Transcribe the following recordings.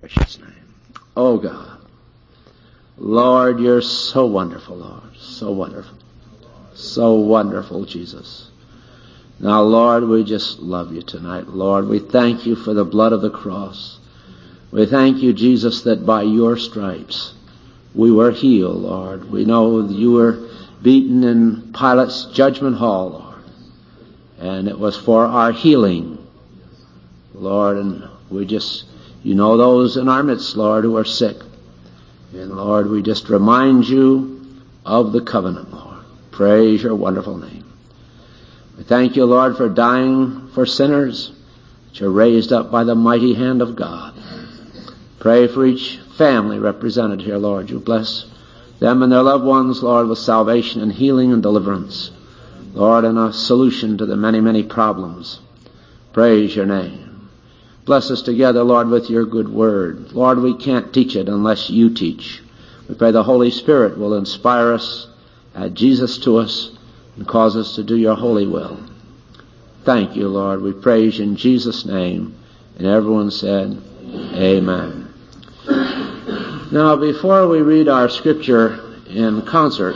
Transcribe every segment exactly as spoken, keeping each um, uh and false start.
Precious name. Oh God. Lord, you're so wonderful, Lord. So wonderful. So wonderful, Jesus. Now, Lord, we just love you tonight. Lord, we thank you for the blood of the cross. We thank you, Jesus, that by your stripes we were healed, Lord. We know that you were beaten in Pilate's judgment hall, Lord. And it was for our healing, Lord. And we just, you know those in our midst, Lord, who are sick. And, Lord, we just remind you of the covenant, Lord. Praise your wonderful name. We thank you, Lord, for dying for sinners, that you're raised up by the mighty hand of God. Pray for each family represented here, Lord. You bless them and their loved ones, Lord, with salvation and healing and deliverance. Lord, and a solution to the many, many problems. Praise your name. Bless us together, Lord, with your good word. Lord, we can't teach it unless you teach. We pray the Holy Spirit will inspire us, add Jesus to us, and cause us to do your holy will. Thank you, Lord. We praise you in Jesus' name. And everyone said, amen. Now, before we read our scripture in concert,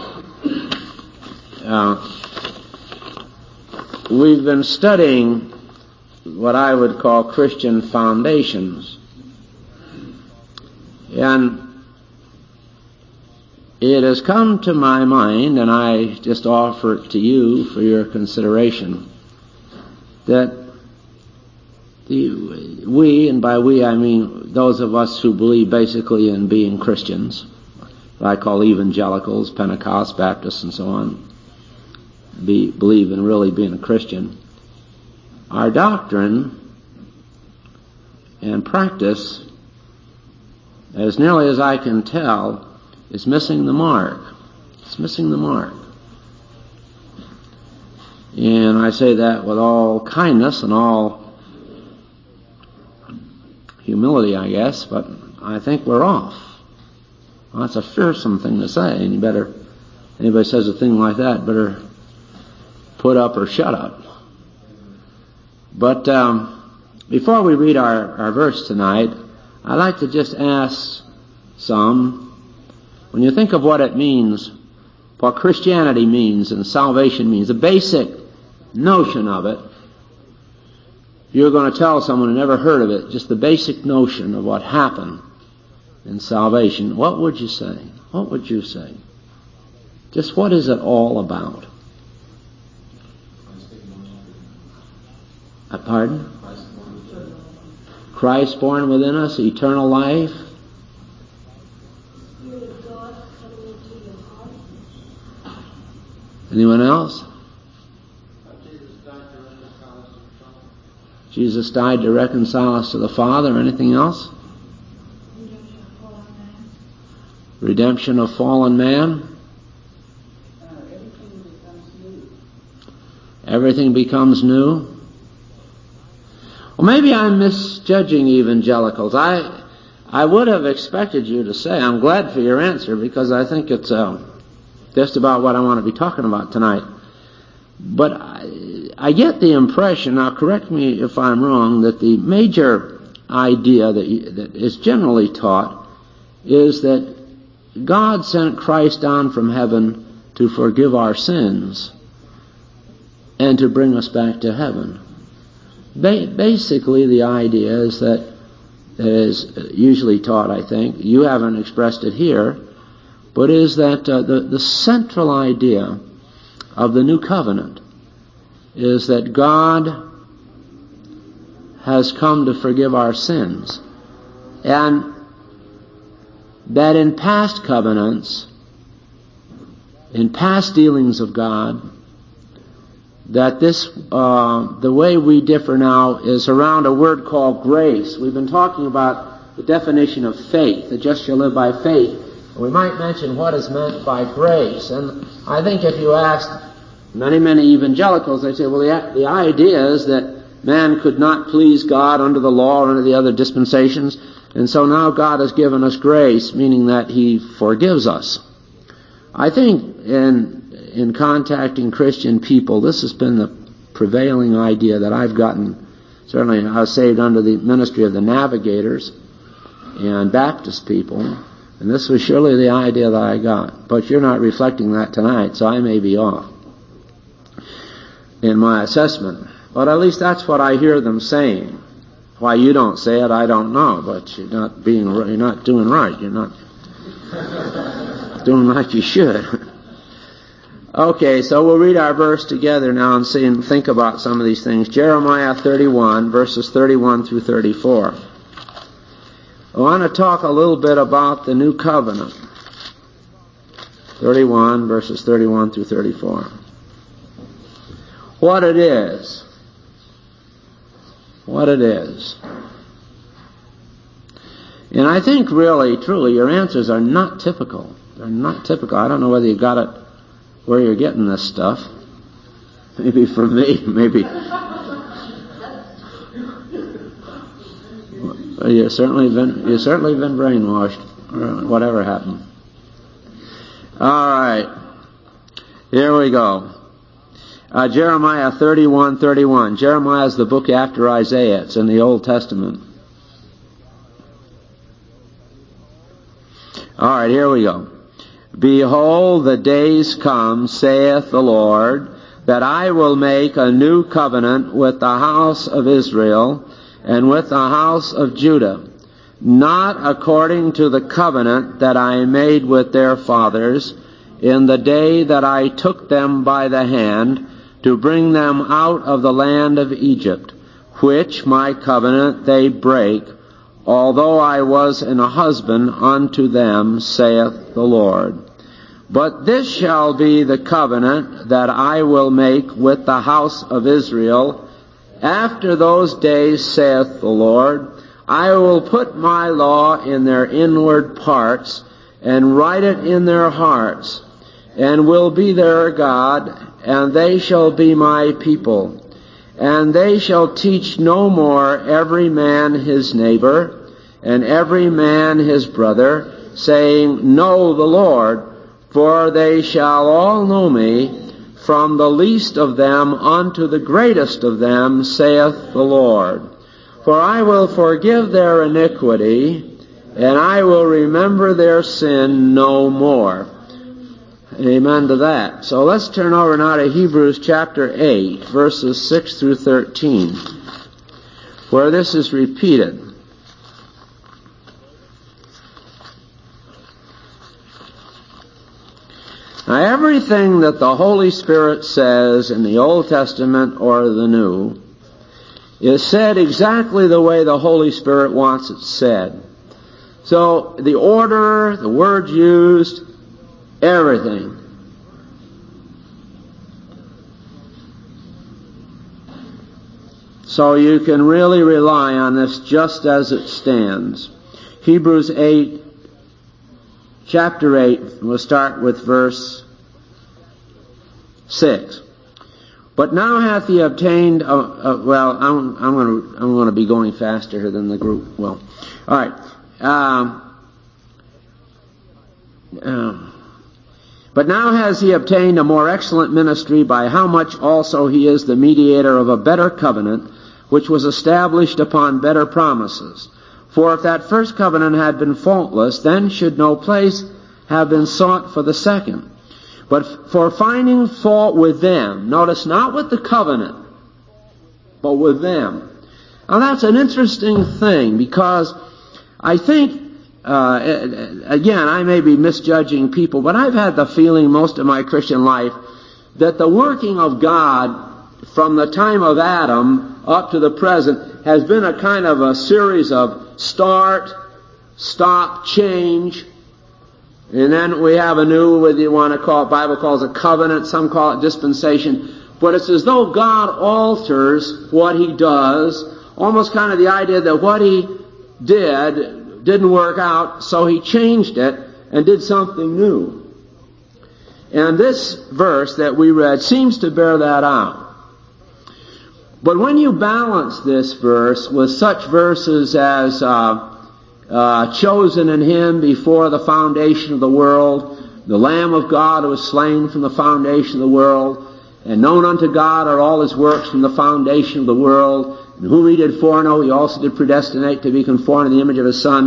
uh, we've been studying what I would call Christian foundations. And it has come to my mind, and I just offer it to you for your consideration, that the, we, and by we I mean those of us who believe basically in being Christians, what I call evangelicals, Pentecost, Baptists, and so on, be, believe in really being a Christian. Our doctrine and practice, as nearly as I can tell, is missing the mark. It's missing the mark. And I say that with all kindness and all humility, I guess, but I think we're off. Well, that's a fearsome thing to say, and you better, anybody says a thing like that, better put up or shut up. But um, before we read our, our verse tonight, I'd like to just ask some, when you think of what it means, what Christianity means and salvation means, the basic notion of it, if you're going to tell someone who never heard of it, just the basic notion of what happened in salvation, what would you say? What would you say? Just what is it all about? Uh, pardon? Christ born within us, eternal life. Anyone else? Jesus died to reconcile us to the Father. Anything else? Redemption of fallen man. Everything becomes new. Well, maybe I'm misjudging evangelicals. I I would have expected you to say, I'm glad for your answer, because I think it's uh, just about what I want to be talking about tonight. But I, I get the impression, now correct me if I'm wrong, that the major idea that, that is generally taught is that God sent Christ down from heaven to forgive our sins and to bring us back to heaven. Ba- basically, the idea is that, that is usually taught, I think, you haven't expressed it here, but is that uh, the, the central idea of the new covenant is that God has come to forgive our sins, and that in past covenants, in past dealings of God, that this, uh, the way we differ now is around a word called grace. We've been talking about the definition of faith, the just shall live by faith. We might mention what is meant by grace. And I think if you asked many, many evangelicals, they say, well, the, the idea is that man could not please God under the law or under the other dispensations, and so now God has given us grace, meaning that He forgives us. I think in in contacting Christian people, this has been the prevailing idea that I've gotten. Certainly I was saved under the ministry of the Navigators, and Baptist people, and this was surely the idea that I got. But you're not reflecting that tonight, so I may be off in my assessment. But at least that's what I hear them saying. Why you don't say it, I don't know. But you're not being, you're not doing right. You're not doing like you should. Okay, so we'll read our verse together now and see and think about some of these things. Jeremiah thirty-one, verses thirty-one through thirty-four. I want to talk a little bit about the new covenant. thirty-one, verses thirty-one through thirty-four. What it is. What it is. And I think really, truly, your answers are not typical. They're not typical. I don't know whether you got it where you're getting this stuff. Maybe from me, maybe. You've certainly been, you've certainly been brainwashed, or whatever happened. All right. Here we go. Uh, Jeremiah thirty-one thirty-one. Jeremiah is the book after Isaiah. It's in the Old Testament. All right, here we go. Behold, the days come, saith the Lord, that I will make a new covenant with the house of Israel and with the house of Judah, not according to the covenant that I made with their fathers in the day that I took them by the hand to bring them out of the land of Egypt, which my covenant they break, although I was an husband unto them, saith the Lord. But this shall be the covenant that I will make with the house of Israel. After those days, saith the Lord, I will put my law in their inward parts, and write it in their hearts, and will be their God, and they shall be my people. And they shall teach no more every man his neighbor, and every man his brother, saying, Know the Lord, for they shall all know me, from the least of them unto the greatest of them, saith the Lord. For I will forgive their iniquity, and I will remember their sin no more. Amen to that. So let's turn over now to Hebrews chapter eight, verses six through thirteen, where this is repeated. Now, everything that the Holy Spirit says in the Old Testament or the New is said exactly the way the Holy Spirit wants it said. So, the order, the words used, everything. So you can really rely on this just as it stands. Hebrews eight, chapter eight, we'll start with verse six. But now hath he obtained, uh, uh, well, I'm, I'm going to I'm going to be going faster here than the group. Well, all right. Um, uh, but now has he obtained a more excellent ministry, by how much also he is the mediator of a better covenant, which was established upon better promises. For if that first covenant had been faultless, then should no place have been sought for the second. But for finding fault with them, notice not with the covenant, but with them. Now that's an interesting thing, because I think, uh, again, I may be misjudging people, but I've had the feeling most of my Christian life that the working of God from the time of Adam up to the present has been a kind of a series of start, stop, change. And then we have a new, whether you want to call it, Bible calls it covenant, some call it dispensation. But it's as though God alters what He does, almost kind of the idea that what He did didn't work out, so He changed it and did something new. And this verse that we read seems to bear that out. But when you balance this verse with such verses as uh, Uh, chosen in Him before the foundation of the world, the Lamb of God who was slain from the foundation of the world, and known unto God are all His works from the foundation of the world, and whom He did foreknow, He also did predestinate to be conformed to the image of His Son.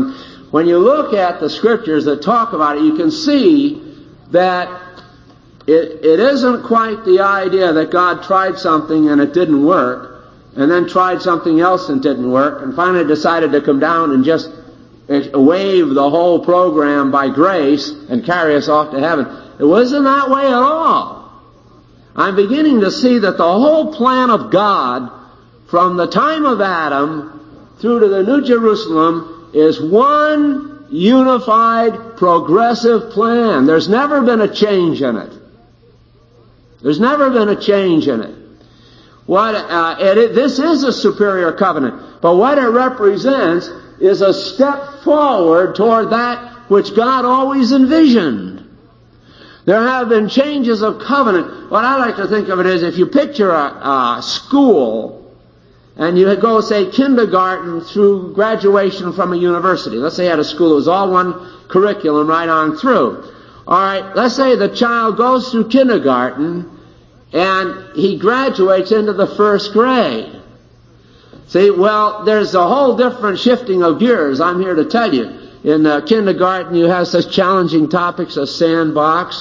when you look at the scriptures that talk about it, you can see that it, it isn't quite the idea that God tried something and it didn't work, and then tried something else and didn't work, and finally decided to come down and just waive the whole program by grace and carry us off to heaven. It wasn't that way at all. I'm beginning to see that the whole plan of God, from the time of Adam through to the New Jerusalem, is one unified, progressive plan. There's never been a change in it. There's never been a change in it. What uh, it, it, this is a superior covenant, but what it represents is a step forward toward that which God always envisioned. There have been changes of covenant. What I like to think of it is, if you picture a, a school, and you go, say, kindergarten through graduation from a university. Let's say you had a school that was all one curriculum right on through. All right, let's say the child goes through kindergarten, and he graduates into the first grade. See, well, there's a whole different shifting of gears, I'm here to tell you. In uh, kindergarten, you have such challenging topics as sandbox,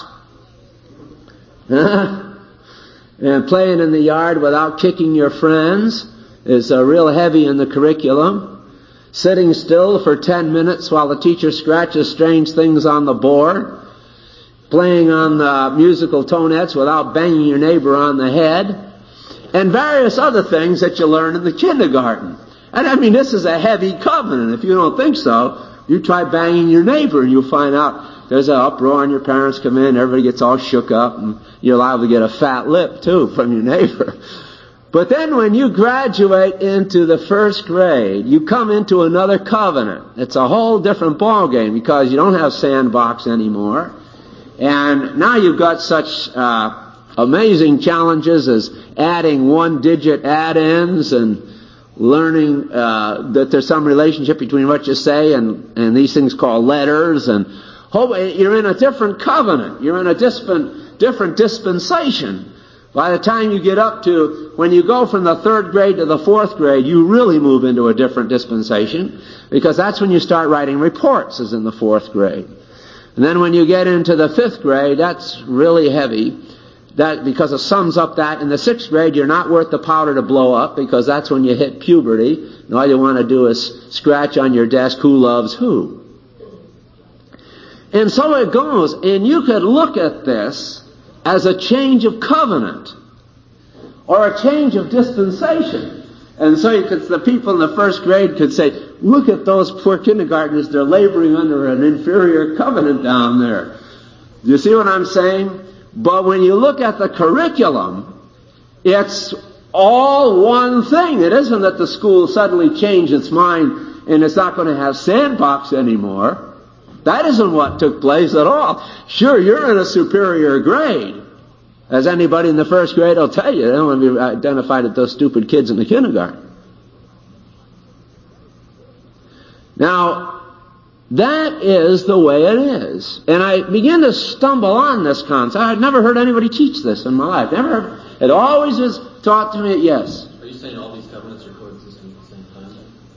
and playing in the yard without kicking your friends is uh, real heavy in the curriculum. Sitting still for ten minutes while the teacher scratches strange things on the board. Playing on the musical tonettes without banging your neighbor on the head. And various other things that you learn in the kindergarten. And I mean, this is a heavy covenant. If you don't think so, you try banging your neighbor and you'll find out there's an uproar and your parents come in, everybody gets all shook up, and you're liable to get a fat lip, too, from your neighbor. But then when you graduate into the first grade, you come into another covenant. It's a whole different ballgame because you don't have sandbox anymore. And now you've got such uh, amazing challenges as adding one-digit add-ins and learning uh, that there's some relationship between what you say and, and these things called letters. And oh, you're in a different covenant. You're in a disp- different dispensation. By the time you get up to, when you go from the third grade to the fourth grade, you really move into a different dispensation, because that's when you start writing reports, as in the fourth grade. And then when you get into the fifth grade, that's really heavy. That, because it sums up that in the sixth grade, you're not worth the powder to blow up, because that's when you hit puberty, and all you want to do is scratch on your desk, who loves who. And so it goes, and you could look at this as a change of covenant, or a change of dispensation. And so you could, the people in the first grade could say, look at those poor kindergartners, they're laboring under an inferior covenant down there. Do you see what I'm saying? But when you look at the curriculum, it's all one thing. It isn't that the school suddenly changed its mind and it's not going to have sandbox anymore. That isn't what took place at all. Sure, you're in a superior grade. As anybody in the first grade will tell you, they don't want to be identified as those stupid kids in the kindergarten. Now, that is the way it is. And I begin to stumble on this concept. I'd never heard anybody teach this in my life. Never heard. It always was taught to me, yes. Are you saying all these covenants are coexisting at the same time?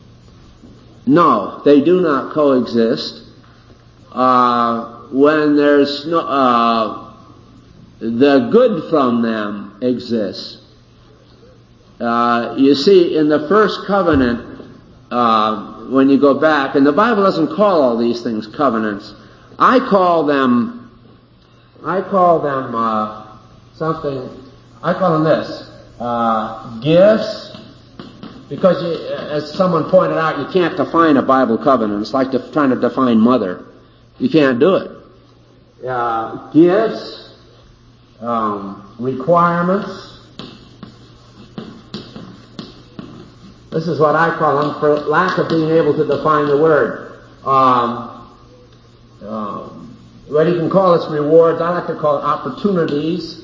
No, they do not coexist. Uh, when there's no, uh, the good from them exists. Uh, you see, in the first covenant, uh, when you go back, and the Bible doesn't call all these things covenants. I call them, I call them, uh, something, I call them this, uh, gifts, because you, as someone pointed out, you can't define a Bible covenant. It's like def- trying to define mother. You can't do it. Uh, gifts, um, requirements. This is what I call them, for lack of being able to define the word. Um, um, what you can call this rewards, I like to call it opportunities.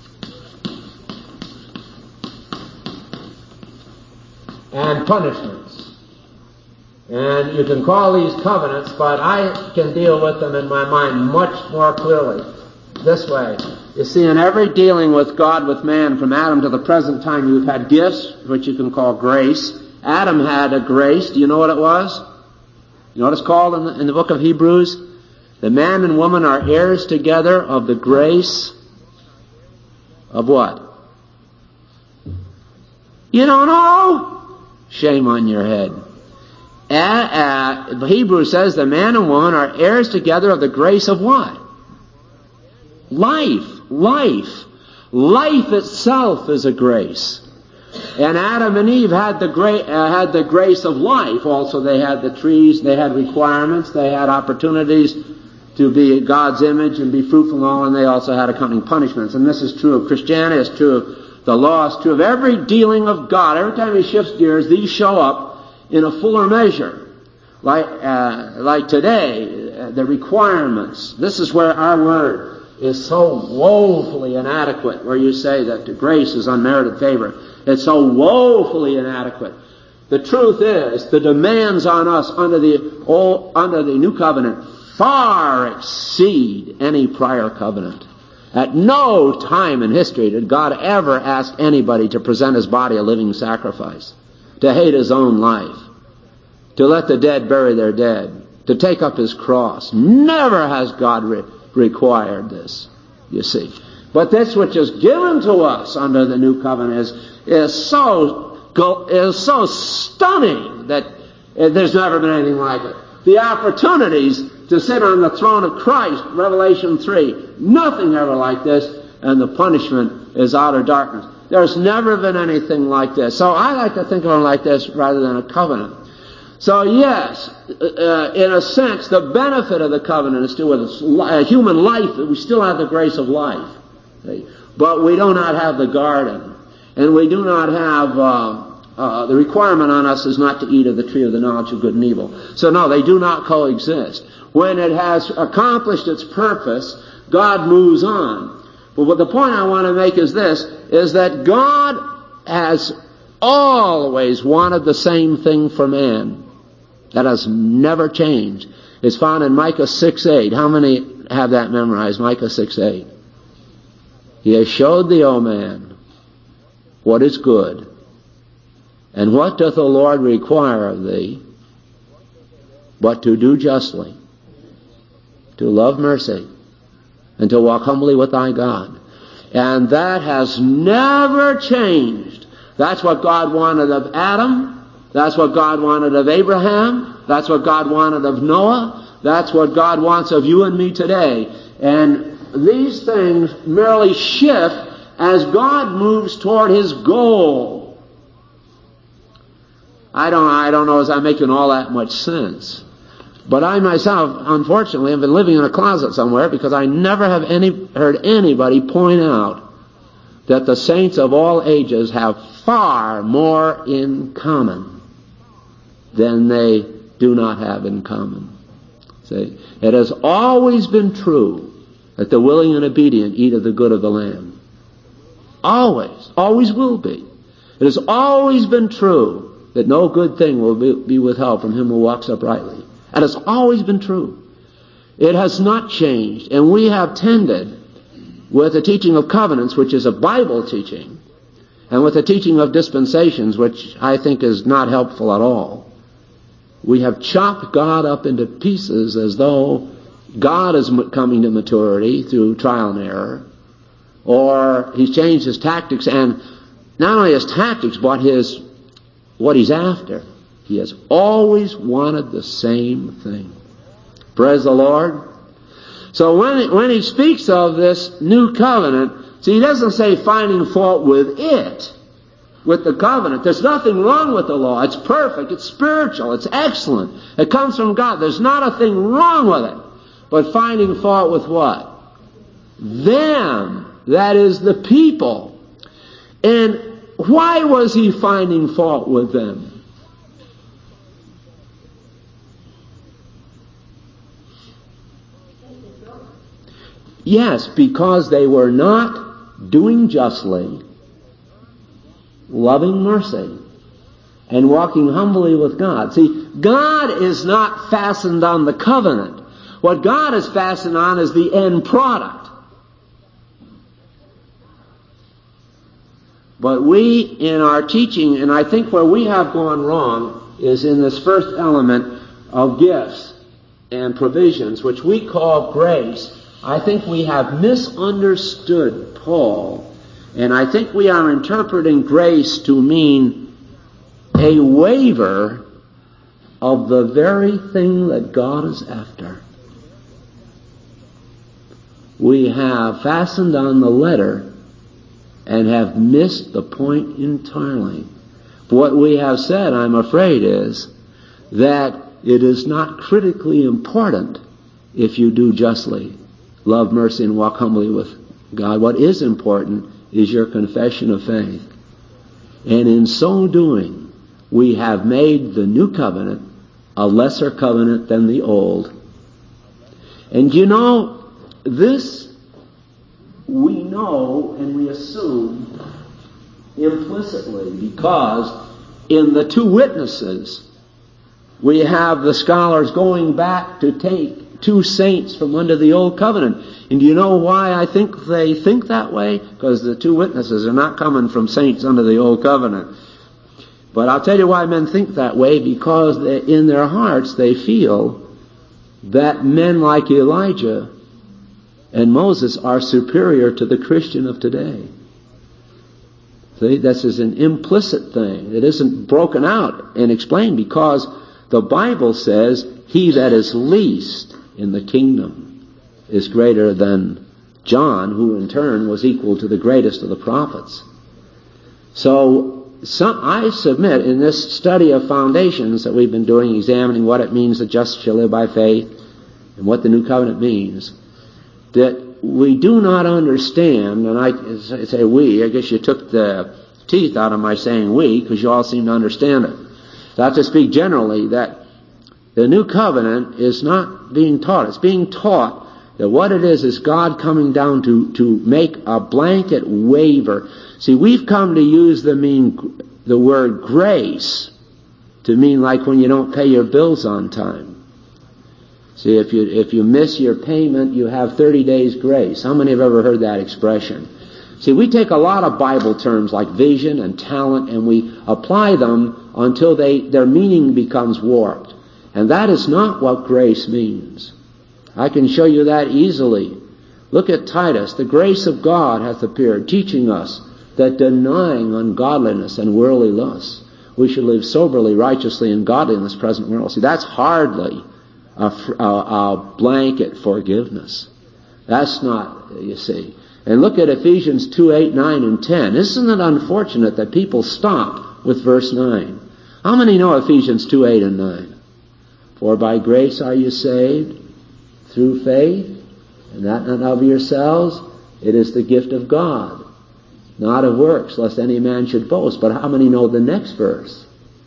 And punishments. And you can call these covenants, but I can deal with them in my mind much more clearly this way. You see, in every dealing with God, with man, from Adam to the present time, you've had gifts, which you can call grace. Adam had a grace. Do you know what it was? You know what it's called in the, in the book of Hebrews? The man and woman are heirs together of the grace of what? You don't know? Shame on your head. Uh, uh, Hebrews says the man and woman are heirs together of the grace of what? Life. Life. Life itself is a grace. And Adam and Eve had the, gra- uh, had the grace of life. Also, they had the trees, they had requirements, they had opportunities to be God's image and be fruitful and all, and they also had accompanying punishments. And this is true of Christianity, it's true of the law, it's true of every dealing of God. Every time He shifts gears, these show up in a fuller measure. Like, uh, like today, uh, the requirements. This is where our word is so woefully inadequate, where you say that the grace is unmerited favor. It's so woefully inadequate. The truth is, the demands on us under the old, under the new covenant far exceed any prior covenant. At no time in history did God ever ask anybody to present his body a living sacrifice, to hate his own life, to let the dead bury their dead, to take up his cross. Never has God re- required this, you see. But this which is given to us under the new covenant is, is so is so stunning that there's never been anything like it. The opportunities to sit on the throne of Christ, Revelation three, nothing ever like this, and the punishment is outer darkness. There's never been anything like this. So I like to think of it like this rather than a covenant. So yes, uh, in a sense, the benefit of the covenant is to with uh, human life. We still have the grace of life. See? But we do not have the garden. And we do not have... Uh, Uh, the requirement on us is not to eat of the tree of the knowledge of good and evil. So no, they do not coexist. When it has accomplished its purpose, God moves on. But what the point I want to make is this, is that God has always wanted the same thing for man. That has never changed. It's found in Micah six eight. How many have that memorized? Micah six eight. He has showed thee, O man, what is good. And what doth the Lord require of thee, but to do justly, to love mercy, and to walk humbly with thy God. And that has never changed. That's what God wanted of Adam. That's what God wanted of Abraham. That's what God wanted of Noah. That's what God wants of you and me today. And these things merely shift as God moves toward His goal. I don't, I don't know as I'm making all that much sense. But I myself, unfortunately, have been living in a closet somewhere because I never have any, heard anybody point out that the saints of all ages have far more in common than they do not have in common. See? It has always been true that the willing and obedient eat of the good of the land. Always. Always will be. It has always been true that no good thing will be, be withheld from him who walks uprightly. And it's always been true. It has not changed. And we have tended with the teaching of covenants, which is a Bible teaching, and with the teaching of dispensations, which I think is not helpful at all. We have chopped God up into pieces as though God is coming to maturity through trial and error, or He's changed His tactics, and not only His tactics, but His what He's after. He has always wanted the same thing. Praise the Lord. So when, when He speaks of this new covenant, see, He doesn't say finding fault with it, with the covenant. There's nothing wrong with the law. It's perfect. It's spiritual. It's excellent. It comes from God. There's not a thing wrong with it. But finding fault with what? Them. That is the people. And why was He finding fault with them? Yes, because they were not doing justly, loving mercy, and walking humbly with God. See, God is not fastened on the covenant. What God is fastened on is the end product. But we, in our teaching, and I think where we have gone wrong, is in this first element of gifts and provisions, which we call grace, I think we have misunderstood Paul, and I think we are interpreting grace to mean a waiver of the very thing that God is after. We have fastened on the letter and have missed the point entirely. What we have said, I'm afraid, is that it is not critically important if you do justly, love mercy, and walk humbly with God. What is important is your confession of faith. And in so doing, we have made the new covenant a lesser covenant than the old. And you know, this we know and we assume implicitly, because in the two witnesses we have the scholars going back to take two saints from under the old covenant. And do you know why I think they think that way? Because the two witnesses are not coming from saints under the old covenant. But I'll tell you why men think that way, because they, in their hearts they feel that men like Elijah and Moses are superior to the Christian of today. See, this is an implicit thing. It isn't broken out and explained, because the Bible says, he that is least in the kingdom is greater than John, who in turn was equal to the greatest of the prophets. So, some, I submit in this study of foundations that we've been doing, examining what it means the just shall live by faith and what the new covenant means, that we do not understand, and I say we, I guess you took the teeth out of my saying we, because you all seem to understand it. So I have to speak generally that the new covenant is not being taught. It's being taught that what it is is God coming down to, to make a blanket waiver. See, we've come to use the mean the word grace to mean like when you don't pay your bills on time. See, if you if you miss your payment, you have thirty days grace. How many have ever heard that expression? See, we take a lot of Bible terms like vision and talent, and we apply them until they their meaning becomes warped. And that is not what grace means. I can show you that easily. Look at Titus. The grace of God hath appeared, teaching us that denying ungodliness and worldly lusts, we should live soberly, righteously, and godly in this present world. See, that's hardly a, a, a blanket forgiveness. That's not, you see. And look at Ephesians two, eight, nine, and ten. Isn't it unfortunate that people stop with verse nine? How many know Ephesians two, eight, and nine? For by grace are you saved, through faith, and that not of yourselves. It is the gift of God, not of works, lest any man should boast. But how many know the next verse?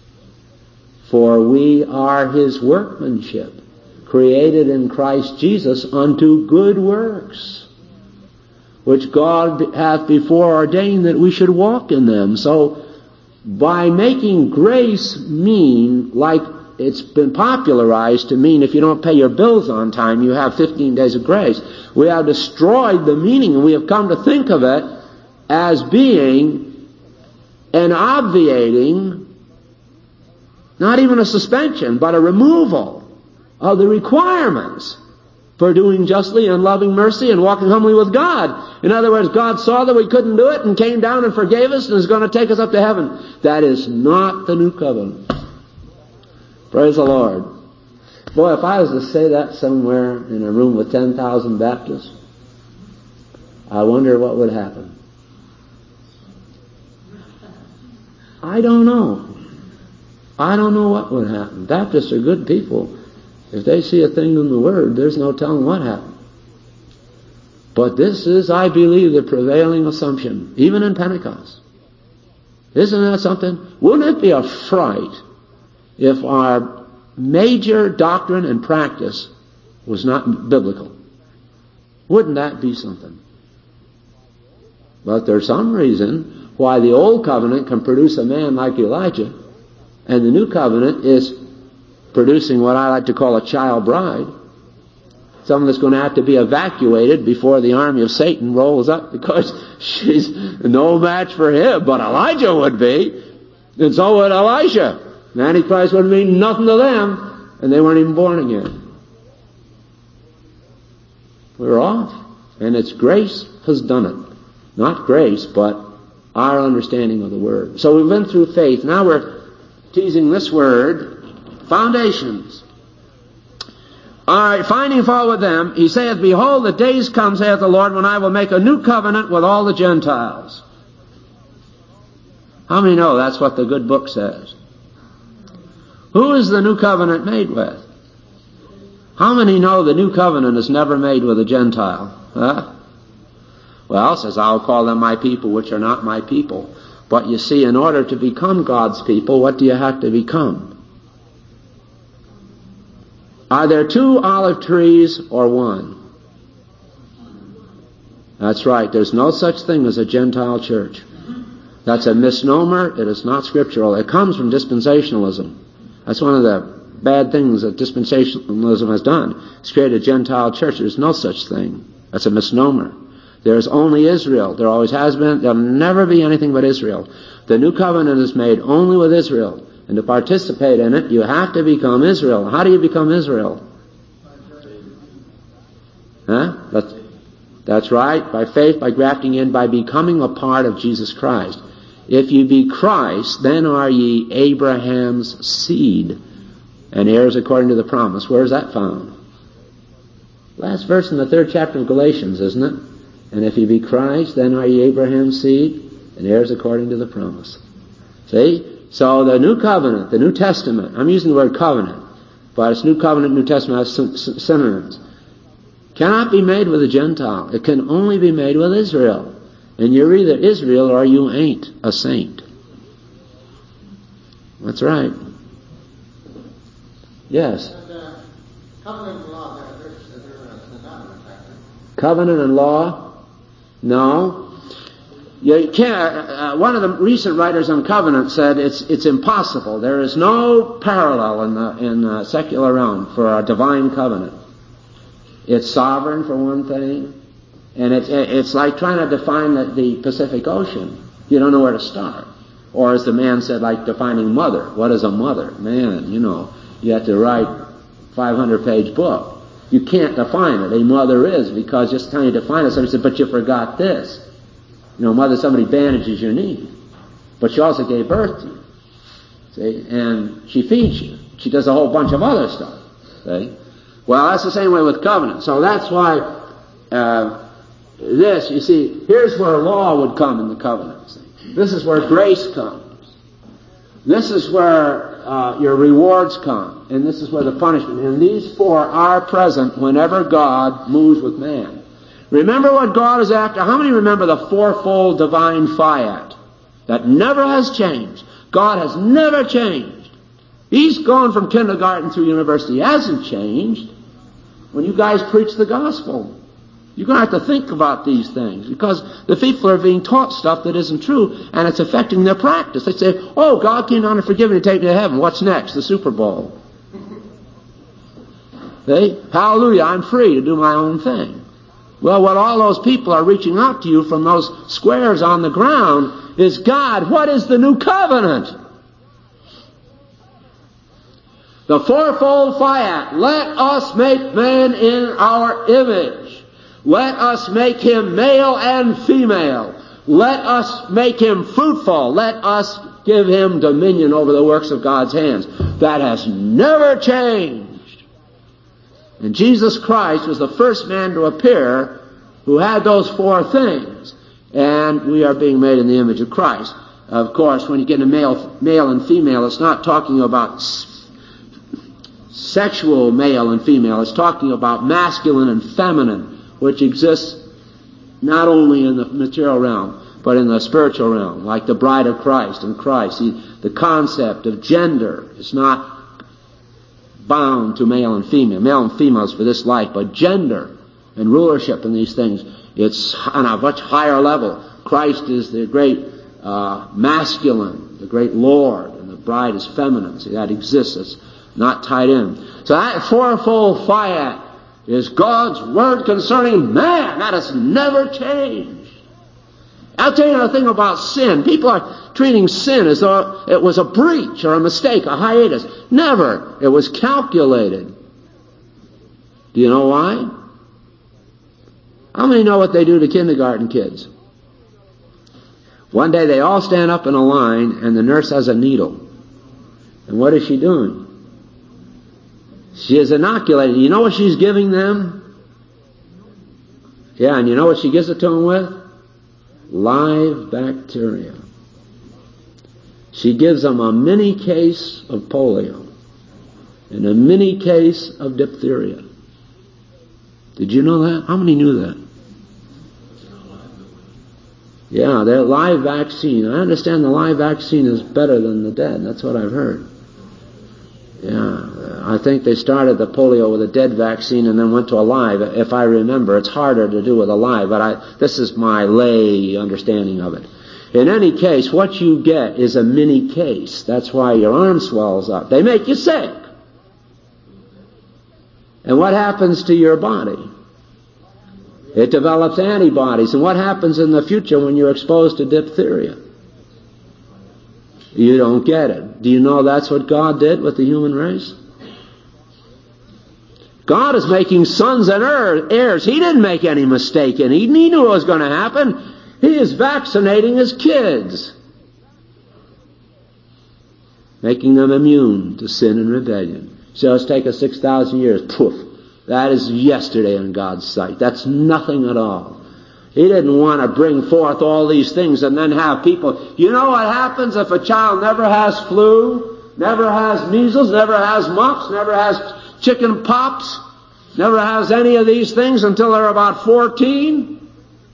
For we are his workmanship, created in Christ Jesus unto good works, which God hath before ordained that we should walk in them. So, by making grace mean, like it's been popularized to mean if you don't pay your bills on time, you have fifteen days of grace, we have destroyed the meaning, and we have come to think of it as being an obviating, not even a suspension, but a removal of the requirements for doing justly and loving mercy and walking humbly with God. In other words, God saw that we couldn't do it and came down and forgave us and is going to take us up to heaven. That is not the new covenant. Praise the Lord. Boy, if I was to say that somewhere in a room with ten thousand Baptists, I wonder what would happen. I don't know. I don't know what would happen. Baptists are good people. If they see a thing in the Word, there's no telling what happened. But this is, I believe, the prevailing assumption, even in Pentecost. Isn't that something? Wouldn't it be a fright if our major doctrine and practice was not biblical? Wouldn't that be something? But there's some reason why the old covenant can produce a man like Elijah, and the new covenant is producing what I like to call a child bride. Someone that's going to have to be evacuated before the army of Satan rolls up, because she's no match for him. But Elijah would be, and so would Elisha. The Antichrist would mean nothing to them. and they weren't even born again. We were off. And it's grace has done it. Not grace, but our understanding of the Word. So we went through faith. Now we're teasing this word, foundations. All right, finding fault with them, he saith, Behold, the days come, saith the Lord, when I will make a new covenant with all the Gentiles. How many know that's what the good book says? Who is the new covenant made with? How many know the new covenant is never made with a Gentile? Huh? Well, it says, I'll call them my people, which are not my people. But you see, in order to become God's people, what do you have to become? Are there two olive trees or one? That's right. There's no such thing as a Gentile church. That's a misnomer. It is not scriptural. It comes from dispensationalism. That's one of the bad things that dispensationalism has done. It's created a Gentile church. There's no such thing. That's a misnomer. There's only Israel. There always has been. There'll never be anything but Israel. The new covenant is made only with Israel. And to participate in it, you have to become Israel. How do you become Israel? Huh? That's, that's right. By faith, by grafting in, by becoming a part of Jesus Christ. If you be Christ, then are ye Abraham's seed, and heirs according to the promise. Where is that found? Last verse in the third chapter of Galatians, isn't it? And if you be Christ, then are ye Abraham's seed, and heirs according to the promise. See? So the New Covenant, the New Testament, I'm using the word covenant, but it's New Covenant, New Testament has synonyms, cannot be made with a Gentile. It can only be made with Israel. And you're either Israel or you ain't a saint. That's right. Yes? And, uh, covenant and law, they're, they're, they're synonymous, actually. Covenant and law? No. You can't, uh, one of the recent writers on covenant said it's it's impossible. There is no parallel in the in the secular realm for a divine covenant. It's sovereign for one thing, and it's it's like trying to define the, the Pacific Ocean. You don't know where to start. Or as the man said, like defining mother. What is a mother? Man, you know, you have to write a five hundred page book. You can't define it. A mother is, because just trying to define it, somebody said, but you forgot this. You know, mother, somebody bandages your knee, but she also gave birth to you. See? And she feeds you. She does a whole bunch of other stuff. See? Well, that's the same way with covenant. So that's why uh, this, you see, here's where law would come in the covenant. See? This is where grace comes. This is where uh, your rewards come. And this is where the punishment. And these four are present whenever God moves with man. Remember what God is after. How many remember the fourfold divine fiat? That never has changed. God has never changed. He's gone from kindergarten through university. He hasn't changed. When you guys preach the gospel, you're going to have to think about these things, because the people are being taught stuff that isn't true, and it's affecting their practice. They say, oh, God came down to forgive me and take me to heaven. What's next? The Super Bowl. See? Hallelujah, I'm free to do my own thing. Well, what all those people are reaching out to you from those squares on the ground is, God, what is the new covenant? The fourfold fiat. Let us make man in our image. Let us make him male and female. Let us make him fruitful. Let us give him dominion over the works of God's hands. That has never changed. And Jesus Christ was the first man to appear who had those four things. And we are being made in the image of Christ. Of course, when you get a male, male and female, it's not talking about s- sexual male and female. It's talking about masculine and feminine, which exists not only in the material realm, but in the spiritual realm, like the bride of Christ and Christ. See, the concept of gender is not bound to male and female. Male and female is for this life, but gender and rulership and these things, it's on a much higher level. Christ is the great uh, masculine, the great Lord, and the bride is feminine. See, that exists. It's not tied in. So that fourfold fiat is God's word concerning man. That has never changed. I'll tell you another thing about sin. People are treating sin as though it was a breach or a mistake, a hiatus. Never. It was calculated. Do you know why? How many know what they do to kindergarten kids? One day they all stand up in a line and the nurse has a needle. And what is she doing? She is inoculating. You know what she's giving them? Yeah, and you know what she gives it to them with? Live bacteria. She gives them a mini case of polio and a mini case of diphtheria. Did you know that? How many knew that? Yeah, the live vaccine. I understand the live vaccine is better than the dead. That's what I've heard. Yeah, I think they started the polio with a dead vaccine and then went to a live. If I remember, it's harder to do with a live, but I, this is my lay understanding of it. In any case, what you get is a mini case. That's why your arm swells up. They make you sick. And what happens to your body? It develops antibodies. And what happens in the future when you're exposed to diphtheria? You don't get it. Do you know that's what God did with the human race? God is making sons and heirs. He didn't make any mistake in Eden. He knew what was going to happen. He is vaccinating his kids, making them immune to sin and rebellion. So it's taken six thousand years. Poof. That is yesterday in God's sight. That's nothing at all. He didn't want to bring forth all these things and then have people... You know what happens if a child never has flu, never has measles, never has mumps, never has chicken pox, never has any of these things until they're about fourteen?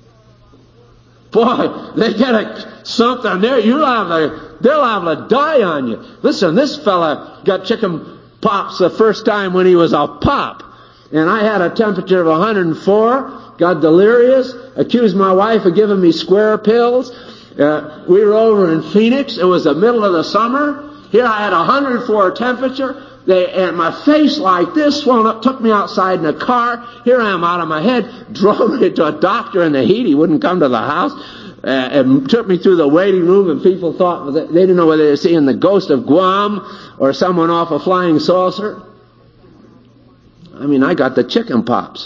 Boy, they get a, something there. You'll have a, they'll have to die on you. Listen, this fella got chicken pox the first time when he was a pup. And I had a temperature of one hundred four, got delirious, accused my wife of giving me square pills. Uh, we were over in Phoenix. It was the middle of the summer. Here I had a one hundred four temperature. They, and my face like this, swollen up, took me outside in a car. Here I am out of my head, drove me to a doctor in the heat. He wouldn't come to the house. Uh, and took me through the waiting room, and people thought, they didn't know whether they were seeing the ghost of Guam or someone off a flying saucer. I mean, I got the chicken pops.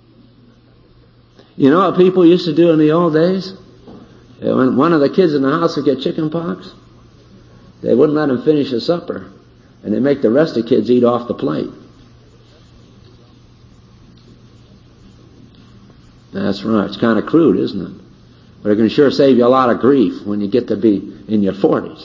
You know what people used to do in the old days? When one of the kids in the house would get chicken pox, they wouldn't let him finish his supper, and they make the rest of the kids eat off the plate. That's right. It's kind of crude, isn't it? But it can sure save you a lot of grief when you get to be in your forties.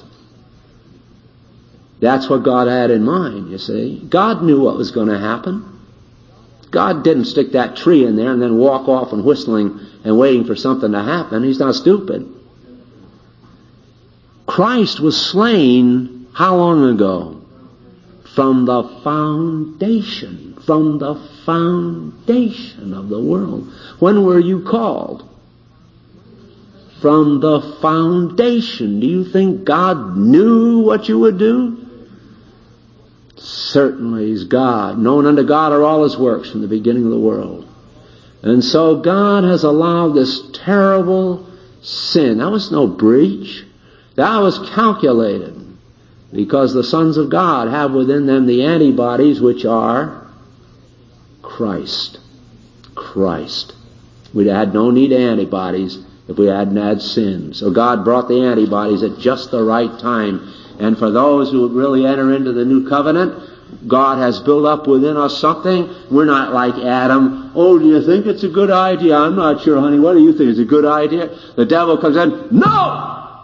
That's what God had in mind, you see. God knew what was going to happen. God didn't stick that tree in there and then walk off and whistling and waiting for something to happen. He's not stupid. Christ was slain how long ago? From the foundation. From the foundation of the world. When were you called? From the foundation. Do you think God knew what you would do? Certainly He's God. Known unto God are all His works from the beginning of the world. And so God has allowed this terrible sin. That was no breach. That was calculated. Because the sons of God have within them the antibodies which are Christ. Christ. We'd had no need of antibodies if we hadn't had sin. So God brought the antibodies at just the right time. And for those who really enter into the new covenant, God has built up within us something. We're not like Adam. Oh, do you think it's a good idea? I'm not sure, honey. What do you think? Is it a good idea? The devil comes in. No!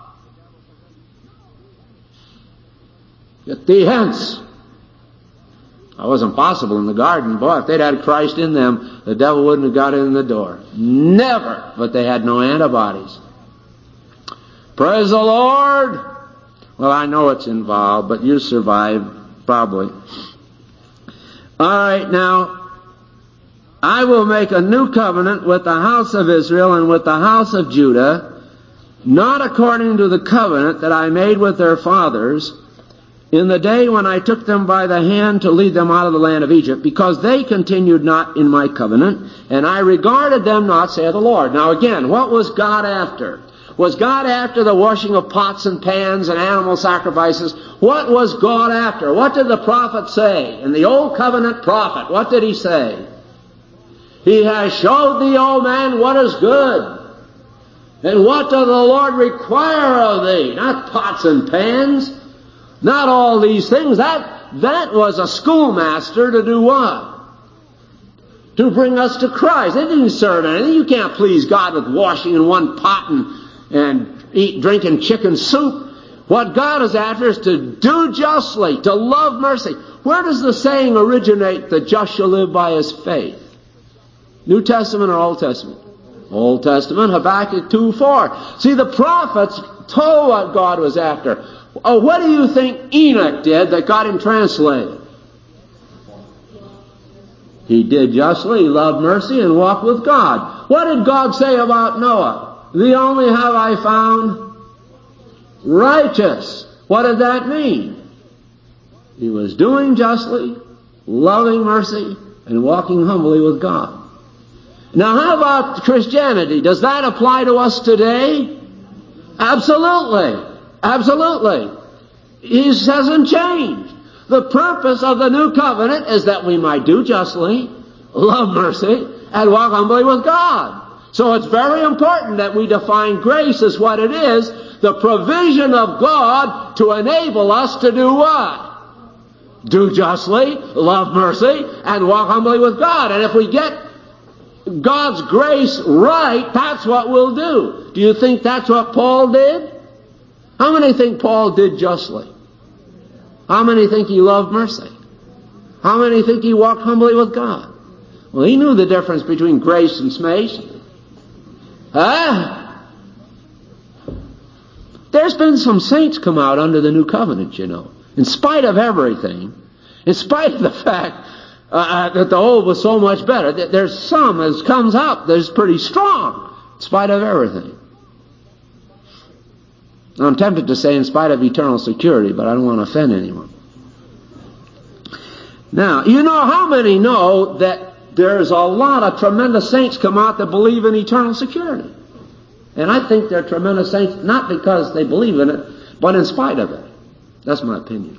Get thee hence. That wasn't possible in the garden. Boy, if they'd had Christ in them, the devil wouldn't have got in the door. Never. But they had no antibodies. Praise the Lord. Well, I know it's involved, but you survive, probably. All right, now, I will make a new covenant with the house of Israel and with the house of Judah, not according to the covenant that I made with their fathers in the day when I took them by the hand to lead them out of the land of Egypt, because they continued not in my covenant, and I regarded them not, saith the Lord. Now again, what was God after? Was God after the washing of pots and pans and animal sacrifices? What was God after? What did the prophet say? In the Old Covenant prophet, what did he say? He has showed thee, O man, what is good. And what does the Lord require of thee? Not pots and pans. Not all these things. That, that was a schoolmaster to do what? To bring us to Christ. It didn't serve anything. You can't please God with washing in one pot and, and eat, drinking chicken soup. What God is after is to do justly, to love mercy. Where does the saying originate, the just shall live by his faith? New Testament or Old Testament? Old Testament, Habakkuk two four. See, the prophets told what God was after. Oh, what do you think Enoch did that got him translated? He did justly, loved mercy, and walked with God. What did God say about Noah? The only have I found righteous. What did that mean? He was doing justly, loving mercy, and walking humbly with God. Now, how about Christianity? Does that apply to us today? Absolutely. Absolutely. He hasn't changed. The purpose of the new covenant is that we might do justly, love mercy, and walk humbly with God. So it's very important that we define grace as what it is, the provision of God to enable us to do what? Do justly, love mercy, and walk humbly with God. And if we get God's grace right, that's what we'll do. Do you think that's what Paul did? How many think Paul did justly? How many think he loved mercy? How many think he walked humbly with God? Well, he knew the difference between grace and smation. Huh? There's been some saints come out under the new covenant, you know. In spite of everything, in spite of the fact uh, that the old was so much better, there's some that comes up that's pretty strong, in spite of everything. I'm tempted to say in spite of eternal security, but I don't want to offend anyone. Now, you know how many know that there's a lot of tremendous saints come out that believe in eternal security? And I think they're tremendous saints not because they believe in it, but in spite of it. That's my opinion.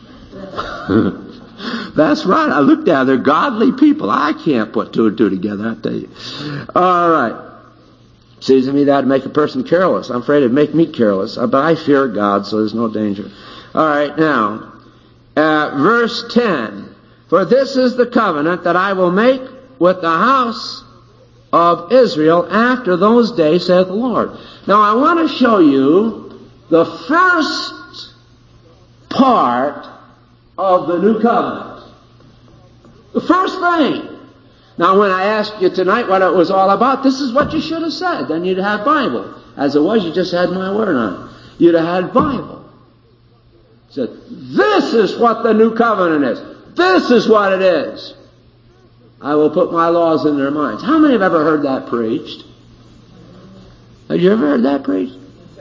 That's right. I looked at it. They're godly people. I can't put two and two together, I tell you. All right. Seems to me that would make a person careless. I'm afraid it'd make me careless, but I fear God, so there's no danger. All right, now, uh, verse ten. For this is the covenant that I will make with the house of Israel after those days, saith the Lord. Now, I want to show you the first part of the new covenant. The first thing. Now, when I asked you tonight what it was all about, this is what you should have said. Then you'd have Bible. As it was, you just had my word on it. You'd have had Bible. Said, this is what the new covenant is. This is what it is. I will put my laws in their minds. How many have ever heard that preached? Have you ever heard that preached?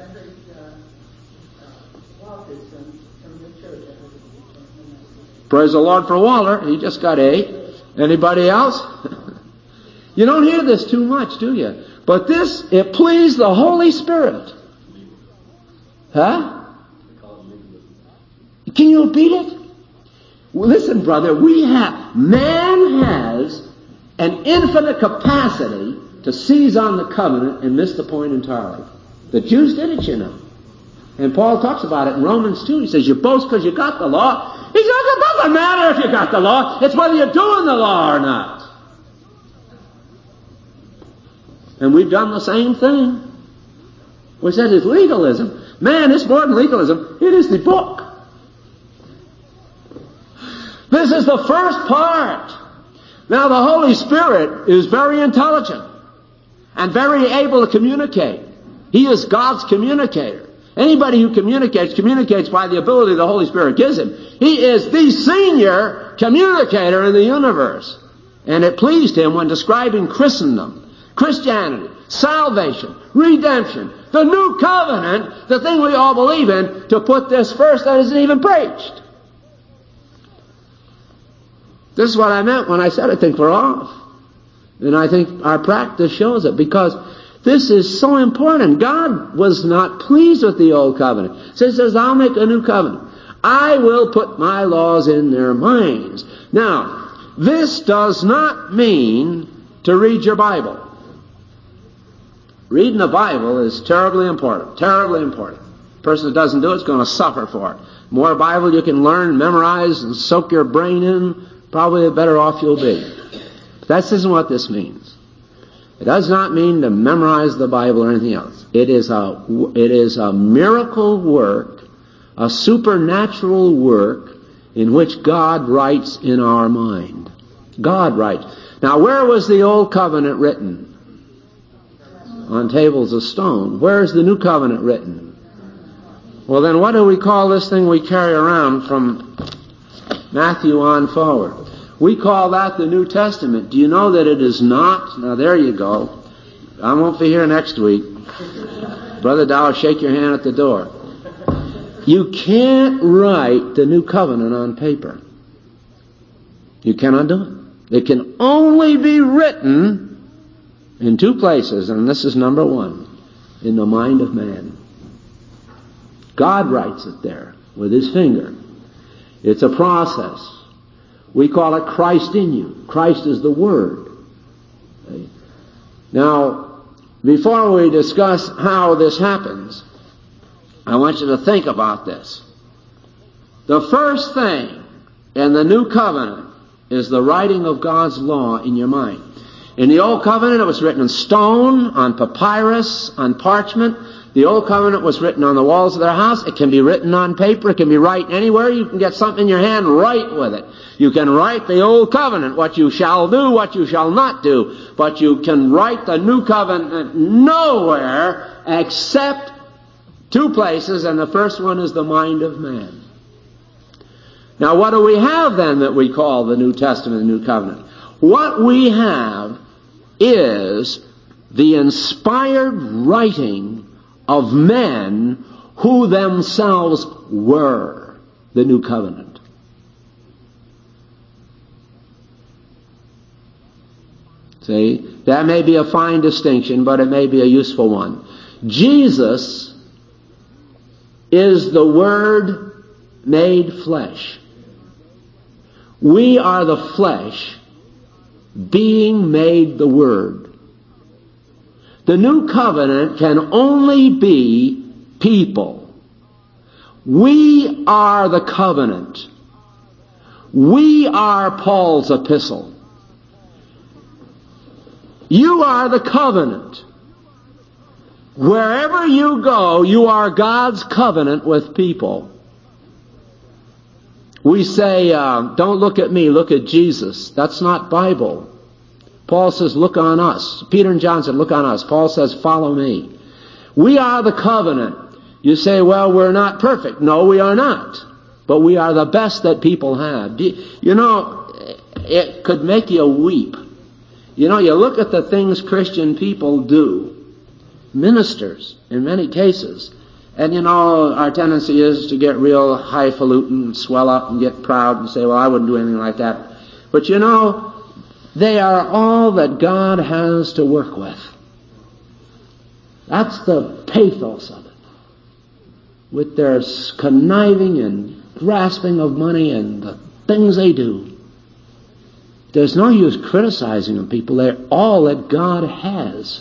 Praise the Lord for Walter. He just got eight. Anybody else? You don't hear this too much, do you? But this, it pleased the Holy Spirit. Huh? Can you beat it? Well, listen, brother, we have, man has an infinite capacity to seize on the covenant and miss the point entirely. The Jews did it, you know. And Paul talks about it in Romans two. He says, you boast because you got the law. He says, it doesn't matter if you got the law. It's whether you're doing the law or not. And we've done the same thing. We said it's legalism. Man, it's more than legalism. It is the book. This is the first part. Now, the Holy Spirit is very intelligent and very able to communicate. He is God's communicator. Anybody who communicates, communicates by the ability the Holy Spirit gives him. He is the senior communicator in the universe. And it pleased him when describing Christendom, Christianity, salvation, redemption, the new covenant, the thing we all believe in, to put this first that isn't even preached. This is what I meant when I said I think we're off. And I think our practice shows it, because This is so important. God was not pleased with the old covenant. So he says, I'll make a new covenant. I will put my laws in their minds. Now, this does not mean to read your Bible. Reading the Bible is terribly important, terribly important. The person that doesn't do it is going to suffer for it. The more Bible you can learn, memorize, and soak your brain in, probably the better off you'll be. But that isn't what this means. It does not mean to memorize the Bible or anything else. It is a, it is a miracle work, a supernatural work in which God writes in our mind. God writes. Now, where was the old covenant written? On tables of stone. Where is the new covenant written? Well, then what do we call this thing we carry around from Matthew on forward? We call that the New Testament. Do you know that it is not? Now, there you go. I won't be here next week. Brother Dow, shake your hand at the door. You can't write the New Covenant on paper. You cannot do it. It can only be written in two places, and this is number one, in the mind of man. God writes it there with his finger. It's a process. We call it Christ in you. Christ is the Word. Okay? Now, before we discuss how this happens, I want you to think about this. The first thing in the New Covenant is the writing of God's law in your mind. In the Old Covenant, it was written in stone, on papyrus, on parchment. The Old Covenant was written on the walls of their house. It can be written on paper. It can be written anywhere. You can get something in your hand, write with it. You can write the Old Covenant, what you shall do, what you shall not do. But you can write the New Covenant nowhere except two places, and the first one is the mind of man. Now, what do we have then that we call the New Testament, the New Covenant? What we have is the inspired writing of men who themselves were the New Covenant. See, that may be a fine distinction, but it may be a useful one. Jesus is the Word made flesh. We are the flesh being made the Word. The New Covenant can only be people. We are the covenant. We are Paul's epistle. You are the covenant. Wherever you go, you are God's covenant with people. We say, uh, don't look at me, look at Jesus. That's not Bible. Paul says, look on us. Peter and John said, look on us. Paul says, follow me. We are the covenant. You say, well, we're not perfect. No, we are not. But we are the best that people have. You know, it could make you weep. You know, you look at the things Christian people do, ministers in many cases, and you know, our tendency is to get real highfalutin and swell up and get proud and say, well, I wouldn't do anything like that. But you know, they are all that God has to work with. That's the pathos of it. With their conniving and grasping of money and the things they do. There's no use criticizing them, people. They're all that God has.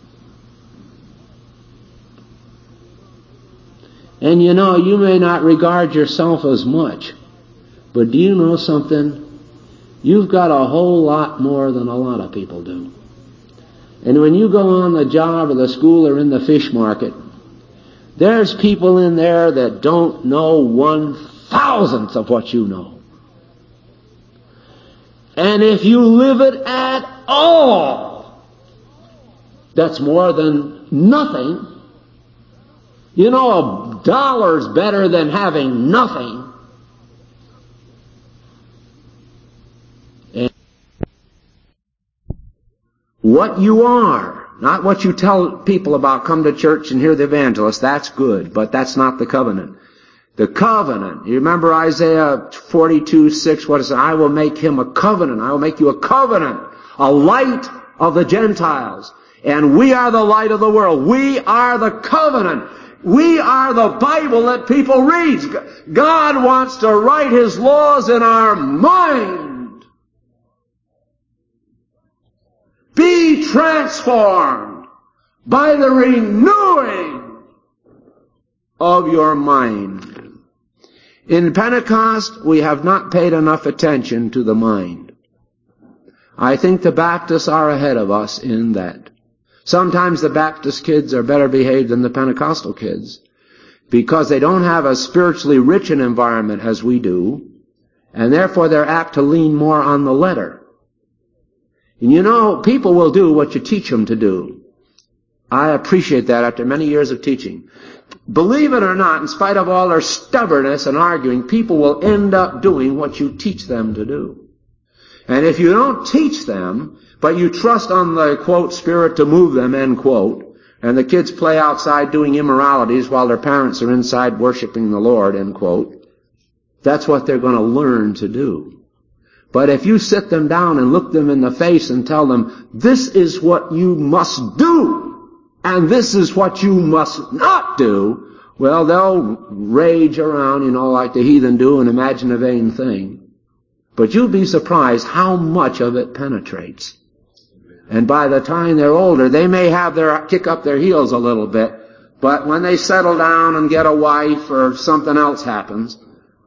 And you know, you may not regard yourself as much, but do you know something? You've got a whole lot more than a lot of people do. And when you go on the job or the school or in the fish market, there's people in there that don't know one thousandth of what you know. And if you live it at all, that's more than nothing. You know, a dollar's better than having nothing. And what you are, not what you tell people about, come to church and hear the evangelist, that's good, but that's not the covenant. The covenant, you remember Isaiah forty-two six, what is it? I will make him a covenant. I will make you a covenant, a light of the Gentiles. And we are the light of the world. We are the covenant. We are the Bible that people read. God wants to write His laws in our mind. Be transformed by the renewing of your mind. In Pentecost, we have not paid enough attention to the mind. I think the Baptists are ahead of us in that. Sometimes the Baptist kids are better behaved than the Pentecostal kids because they don't have a spiritually rich an environment as we do, and therefore they're apt to lean more on the letter. And you know, people will do what you teach them to do. I appreciate that after many years of teaching. Believe it or not, in spite of all their stubbornness and arguing, people will end up doing what you teach them to do. And if you don't teach them, but you trust on the, quote, Spirit to move them, end quote, and the kids play outside doing immoralities while their parents are inside worshiping the Lord, end quote, that's what they're going to learn to do. But if you sit them down and look them in the face and tell them, this is what you must do, and this is what you must not do, well, they'll rage around, you know, like the heathen do and imagine a vain thing. But you'll be surprised how much of it penetrates. And by the time they're older, they may have their kick up their heels a little bit, but when they settle down and get a wife or something else happens,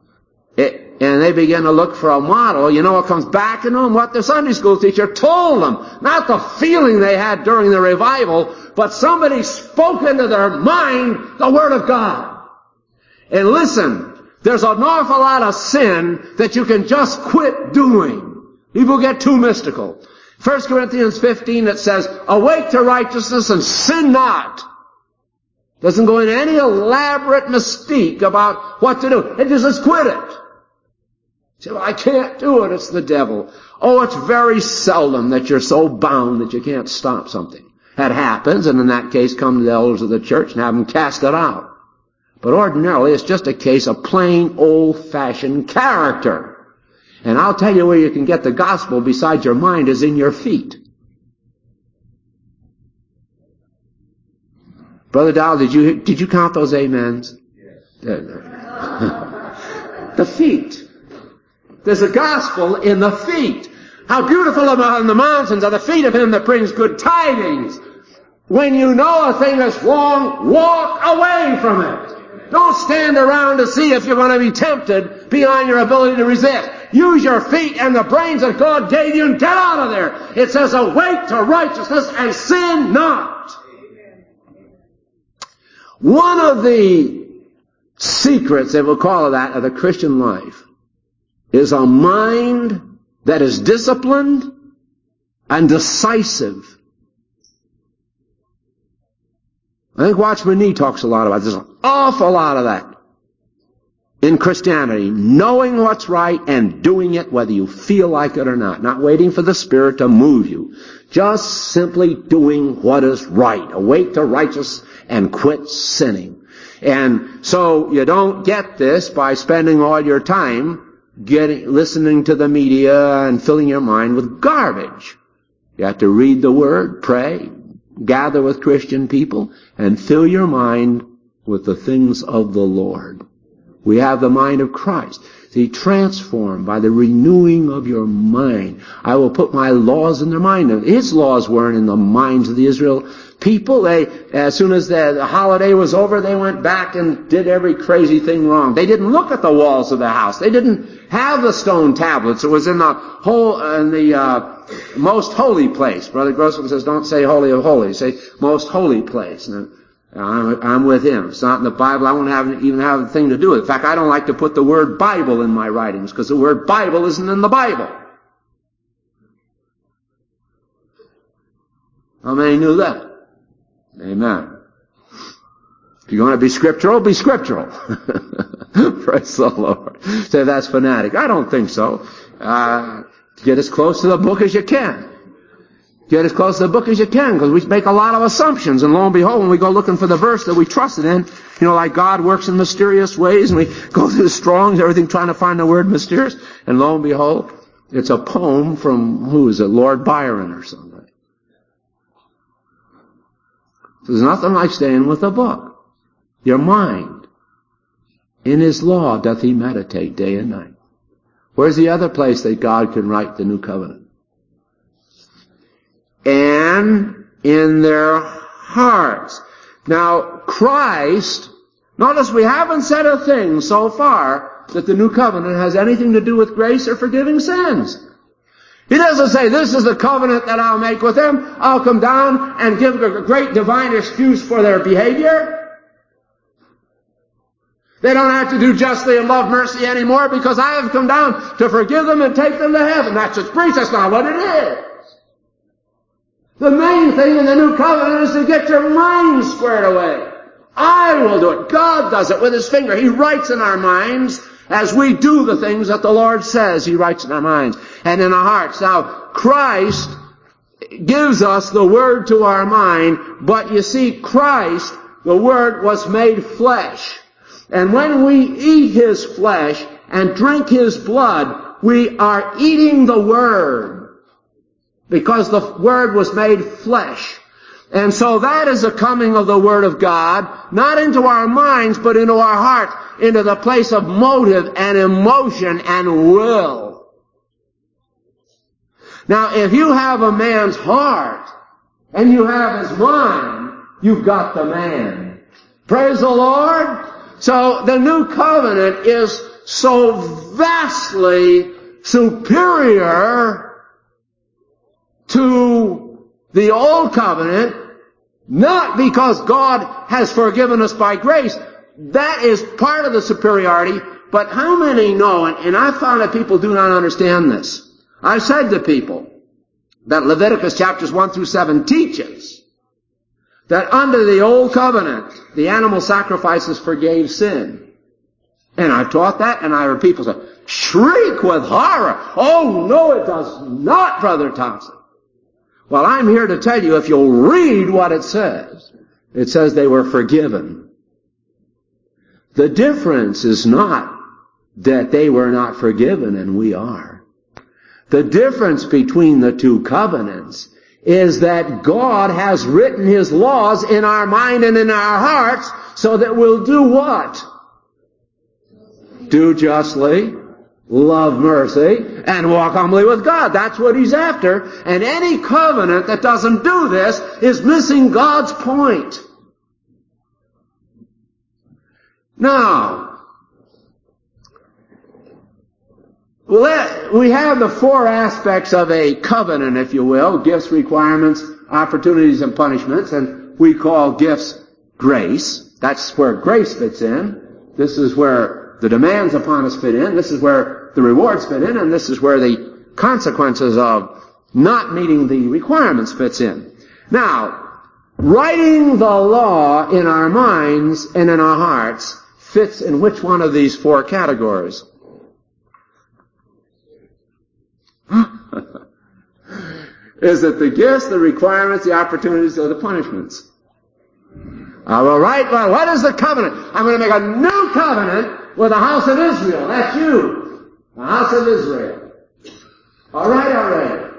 it, and they begin to look for a model, you know what comes back in them? What the Sunday school teacher told them. Not the feeling they had during the revival, but somebody spoke into their mind the Word of God. And listen, there's an awful lot of sin that you can just quit doing. People get too mystical. First Corinthians fifteen, it says, awake to righteousness and sin not. Doesn't go into any elaborate mystique about what to do. It just says quit it. You say, well, I can't do it. It's the devil. Oh, it's very seldom that you're so bound that you can't stop something. That happens, and in that case, come to the elders of the church and have them cast it out. But ordinarily, it's just a case of plain old-fashioned character. And I'll tell you where you can get the gospel besides your mind is in your feet. Brother Dow, did you did you count those amens? Yes. The feet. There's a gospel in the feet. How beautiful on the mountains are the feet of him that brings good tidings. When you know a thing is wrong, walk away from it. Don't stand around to see if you're going to be tempted beyond your ability to resist. Use your feet and the brains that God gave you and get out of there. It says, awake to righteousness and sin not. One of the secrets, if we'll call it that, of the Christian life is a mind that is disciplined and decisive. I think Watchman Nee talks a lot about this. There's an awful lot of that in Christianity. Knowing what's right and doing it whether you feel like it or not. Not waiting for the Spirit to move you. Just simply doing what is right. Awake to righteousness and quit sinning. And so you don't get this by spending all your time getting, listening to the media and filling your mind with garbage. You have to read the Word, pray, gather with Christian people, and fill your mind with the things of the Lord. We have the mind of Christ. See, transformed by the renewing of your mind. I will put my laws in their mind. His laws weren't in the minds of the Israel people. They, as soon as the, the holiday was over, they went back and did every crazy thing wrong. They didn't look at the walls of the house. They didn't have the stone tablets. It was in the whole, in the uh, most holy place. Brother Grossman says, don't say holy of holies. Say most holy place. And I'm, I'm with him. It's not in the Bible. I won't have, even have a thing to do with it. In fact, I don't like to put the word Bible in my writings because the word Bible isn't in the Bible. How many knew that? Amen. If you're going to be scriptural, be scriptural. Praise the Lord. Say that's fanatic. I don't think so. Uh, get as close to the book as you can. Get as close to the book as you can, because we make a lot of assumptions, and lo and behold, when we go looking for the verse that we trusted in, you know, like God works in mysterious ways, and we go through the Strongs, everything trying to find the word mysterious, and lo and behold, it's a poem from, who is it, Lord Byron or something. There's nothing like staying with a book. Your mind. In His law doth he meditate day and night. Where's the other place that God can write the new covenant? And in their hearts. Now, Christ, notice we haven't said a thing so far that the new covenant has anything to do with grace or forgiving sins. He doesn't say, this is the covenant that I'll make with them. I'll come down and give a great divine excuse for their behavior. They don't have to do justly and love mercy anymore because I have come down to forgive them and take them to heaven. That's its preach. That's not what it is. The main thing in the new covenant is to get your mind squared away. I will do it. God does it with His finger. He writes in our minds as we do the things that the Lord says. He writes in our minds and in our hearts. Now, Christ gives us the Word to our mind, but you see, Christ, the Word, was made flesh. And when we eat His flesh and drink His blood, we are eating the Word. Because the Word was made flesh. And so that is the coming of the Word of God, not into our minds, but into our hearts, into the place of motive and emotion and will. Now, if you have a man's heart, and you have his mind, you've got the man. Praise the Lord! So the new covenant is so vastly superior to the old covenant, not because God has forgiven us by grace. That is part of the superiority. But how many know, and, and I've found that people do not understand this. I've said to people that Leviticus chapters one through seven teaches that under the old covenant, the animal sacrifices forgave sin. And I've taught that, and I heard people say, shriek with horror. Oh, no, it does not, Brother Thompson. Well, I'm here to tell you, if you'll read what it says, it says they were forgiven. The difference is not that they were not forgiven and we are. The difference between the two covenants is that God has written His laws in our mind and in our hearts so that we'll do what? Do justly, love mercy, and walk humbly with God. That's what He's after. And any covenant that doesn't do this is missing God's point. Now, we have the four aspects of a covenant, if you will, gifts, requirements, opportunities, and punishments, and we call gifts grace. That's where grace fits in. This is where the demands upon us fit in. This is where the rewards fit in, and this is where the consequences of not meeting the requirements fits in. Now, writing the law in our minds and in our hearts fits in which one of these four categories? Is it the gifts, the requirements, the opportunities, or the punishments? I will write, well, what is the covenant? I'm going to make a new covenant with the house of Israel. That's you. The house of Israel. All right, all right.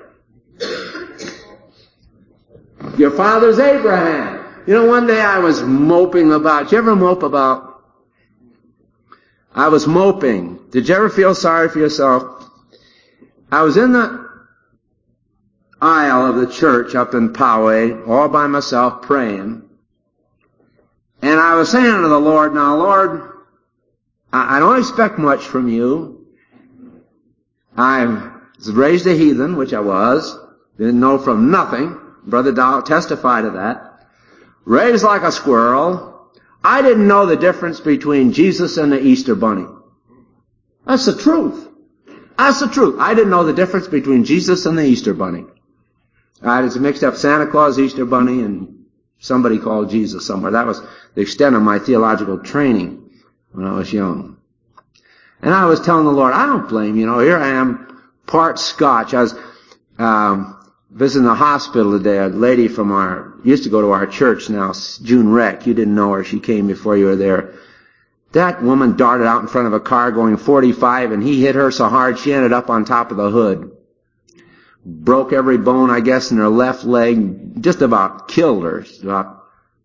Your father's Abraham. You know, one day I was moping about. Did you ever mope about? I was moping. Did you ever feel sorry for yourself? I was in the aisle of the church up in Poway, all by myself, praying. And I was saying to the Lord, now, Lord, I don't expect much from you. I was raised a heathen, which I was. Didn't know from nothing. Brother Dow testified to that. Raised like a squirrel. I didn't know the difference between Jesus and the Easter bunny. That's the truth. That's the truth. I didn't know the difference between Jesus and the Easter bunny. I just mixed up Santa Claus, Easter bunny, and somebody called Jesus somewhere. That was the extent of my theological training when I was young. And I was telling the Lord, I don't blame you. You know, here I am, part Scotch. I was um, visiting the hospital today. A lady from our, used to go to our church now, June Reck. You didn't know her. She came before you were there. That woman darted out in front of a car going forty-five, and he hit her so hard she ended up on top of the hood. Broke every bone, I guess, in her left leg. Just about killed her. About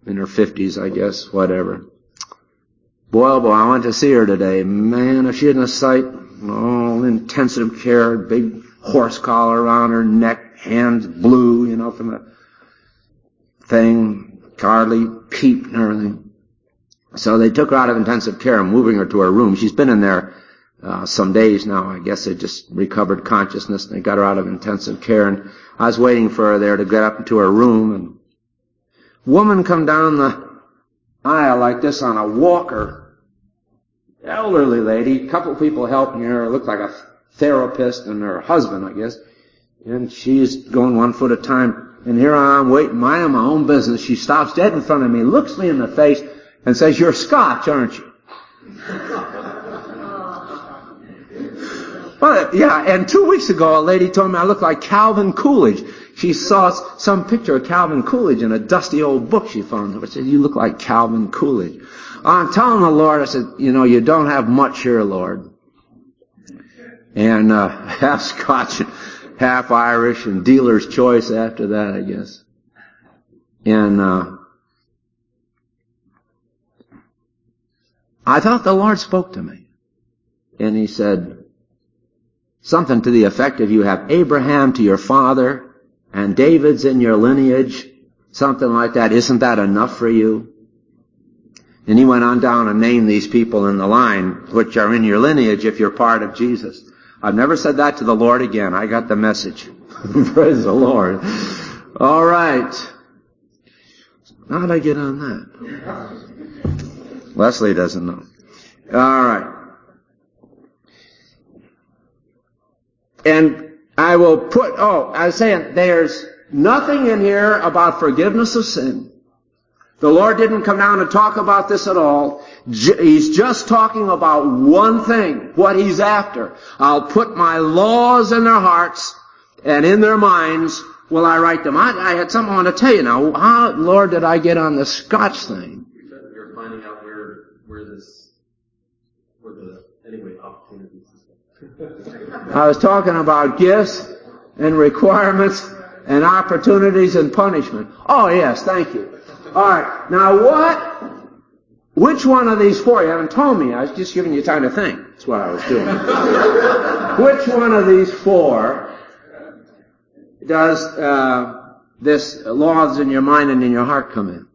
in her fifties, I guess, whatever. Boy, oh boy, I went to see her today. Man, if she had a sight, oh, intensive care, big horse collar around her neck, hands blue, you know, from the thing, hardly peeped and everything. So they took her out of intensive care and moving her to her room. She's been in there uh, some days now. I guess they just recovered consciousness and they got her out of intensive care. And I was waiting for her there to get up into her room, and a woman come down the aisle like this on a walker. Elderly lady, a couple of people helping her, looked like a therapist and her husband, I guess. And she's going one foot at a time. And here I am waiting, minding my own business. She stops dead in front of me, looks me in the face, and says, "You're Scotch, aren't you?" Well, yeah, and two weeks ago a lady told me I looked like Calvin Coolidge. She saw some picture of Calvin Coolidge in a dusty old book she found. She said, "You look like Calvin Coolidge." I'm telling the Lord, I said, you know, you don't have much here, Lord. And uh half Scotch and half Irish and dealer's choice after that, I guess. And uh I thought the Lord spoke to me. And he said something to the effect of, you have Abraham to your father and David's in your lineage, something like that. Isn't that enough for you? And he went on down and named these people in the line, which are in your lineage if you're part of Jesus. I've never said that to the Lord again. I got the message. Praise the Lord. All right. How did I get on that? Leslie doesn't know. All right. And I will put, oh, I was saying, there's nothing in here about forgiveness of sin. The Lord didn't come down to talk about this at all. He's just talking about one thing, what He's after. I'll put my laws in their hearts, and in their minds will I write them. I, I had something I want to tell you now. How, Lord, did I get on the Scotch thing? You're finding out where where this, where the, anyway, opportunities and stuff. I was talking about gifts and requirements and opportunities and punishment. Oh, yes, thank you. All right. Now what, which one of these four, you haven't told me, I was just giving you time to think. That's what I was doing. Which one of these four does uh, this laws in your mind and in your heart come in?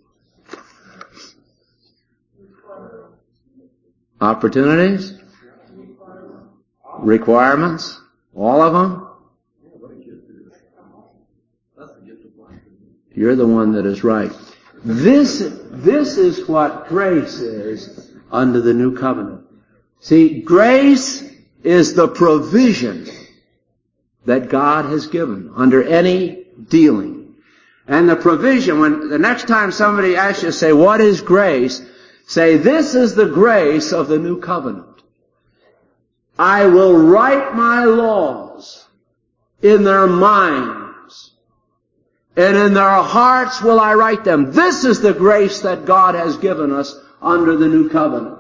Opportunities? Requirements? All of them? You're the one that is right. This, this is what grace is under the new covenant. See, grace is the provision that God has given under any dealing. And the provision, when the next time somebody asks you, say, what is grace? Say, this is the grace of the new covenant. I will write my laws in their minds, and in their hearts will I write them. This is the grace that God has given us under the new covenant.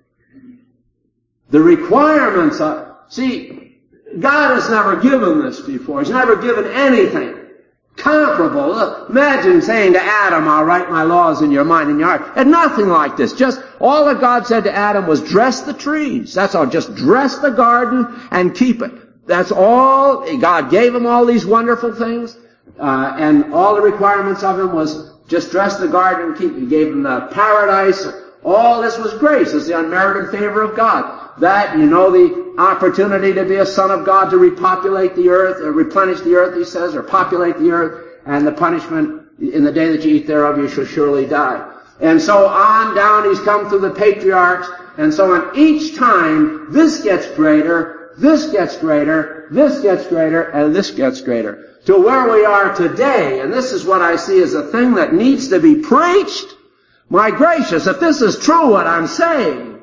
The requirements are, see, God has never given this before. He's never given anything comparable. Imagine saying to Adam, I'll write my laws in your mind and your heart. And nothing like this. Just all that God said to Adam was dress the trees. That's all. Just dress the garden and keep it. That's all. God gave him all these wonderful things. Uh, and all the requirements of him was just dress the garden and keep it. He gave him the paradise. All this was grace. It's the unmerited favor of God. That, you know, the opportunity to be a son of God, to repopulate the earth, or replenish the earth, he says, or populate the earth, and the punishment, in the day that you eat thereof, you shall surely die. And so on down, he's come through the patriarchs, and so on. Each time, this gets greater, this gets greater, this gets greater, and this gets greater. To where we are today, and this is what I see as a thing that needs to be preached. My gracious, if this is true what I'm saying,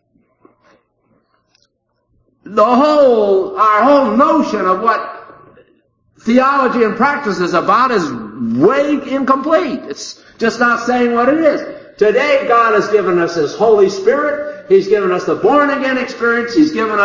the whole, our whole notion of what theology and practice is about is way incomplete. It's just not saying what it is. Today, God has given us His Holy Spirit. He's given us the born-again experience. He's given us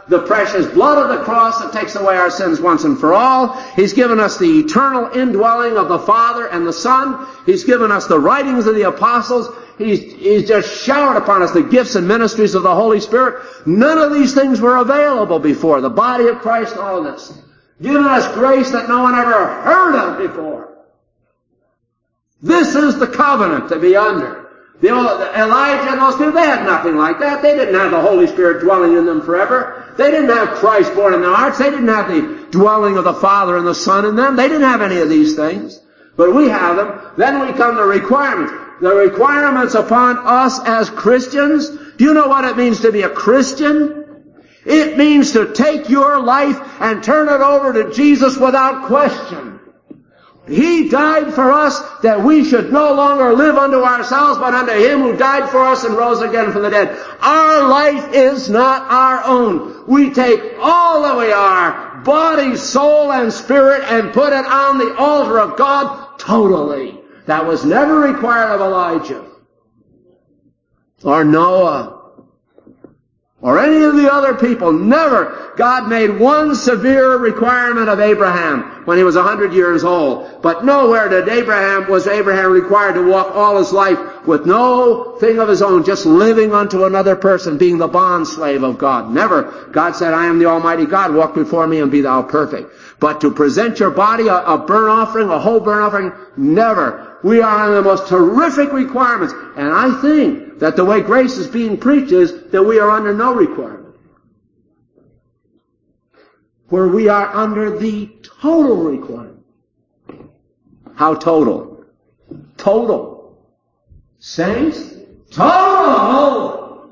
the precious blood of the cross that takes away our sins once and for all. He's given us the eternal indwelling of the Father and the Son. He's given us the writings of the apostles. He's, he's just showered upon us the gifts and ministries of the Holy Spirit. None of these things were available before. The body of Christ and all of this. Given us grace that no one ever heard of before. This is the covenant to be under. The old, Elijah and those people, they had nothing like that. They didn't have the Holy Spirit dwelling in them forever. They didn't have Christ born in their hearts. They didn't have the dwelling of the Father and the Son in them. They didn't have any of these things. But we have them. Then we come to requirements. The requirements upon us as Christians. Do you know what it means to be a Christian? It means to take your life and turn it over to Jesus without question. He died for us that we should no longer live unto ourselves, but unto Him who died for us and rose again from the dead. Our life is not our own. We take all that we are, body, soul, and spirit, and put it on the altar of God totally. That was never required of Elijah, or Noah, or any of the other people. Never. God made one severe requirement of Abraham when he was a hundred years old. But nowhere did Abraham, was Abraham required to walk all his life with no thing of his own, just living unto another person, being the bondslave of God. Never. God said, I am the Almighty God, walk before me and be thou perfect. But to present your body a, a burnt offering, a whole burnt offering, never. We are under the most terrific requirements. And I think that the way grace is being preached is that we are under no requirement. Where we are under the total requirement. How total? Total. Saints? Total!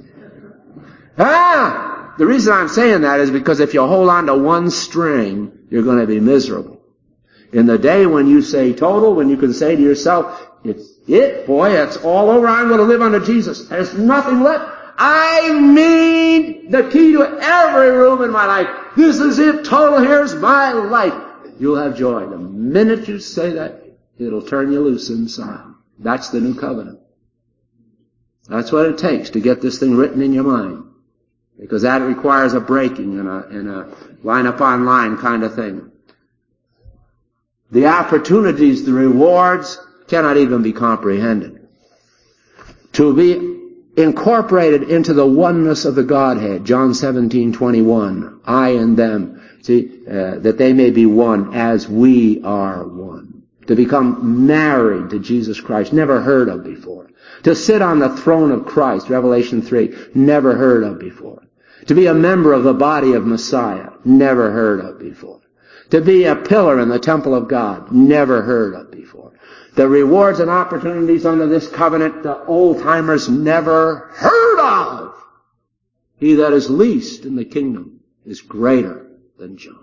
Ah! The reason I'm saying that is because if you hold on to one string, you're going to be miserable. In the day when you say total, when you can say to yourself, it's it, boy, it's all over, I'm going to live under Jesus. There's nothing left. I need the key to every room in my life. This is it, total, here's my life. You'll have joy. The minute you say that, it'll turn you loose inside. That's the new covenant. That's what it takes to get this thing written in your mind. Because that requires a breaking and a, and a line upon line kind of thing. The opportunities, the rewards, cannot even be comprehended. To be incorporated into the oneness of the Godhead, John seventeen twenty-one, I and them, see, uh, that they may be one as we are one. To become married to Jesus Christ, never heard of before. To sit on the throne of Christ, Revelation three, never heard of before. To be a member of the body of Messiah, never heard of before. To be a pillar in the temple of God, never heard of before. The rewards and opportunities under this covenant, the old-timers never heard of. He that is least in the kingdom is greater than John.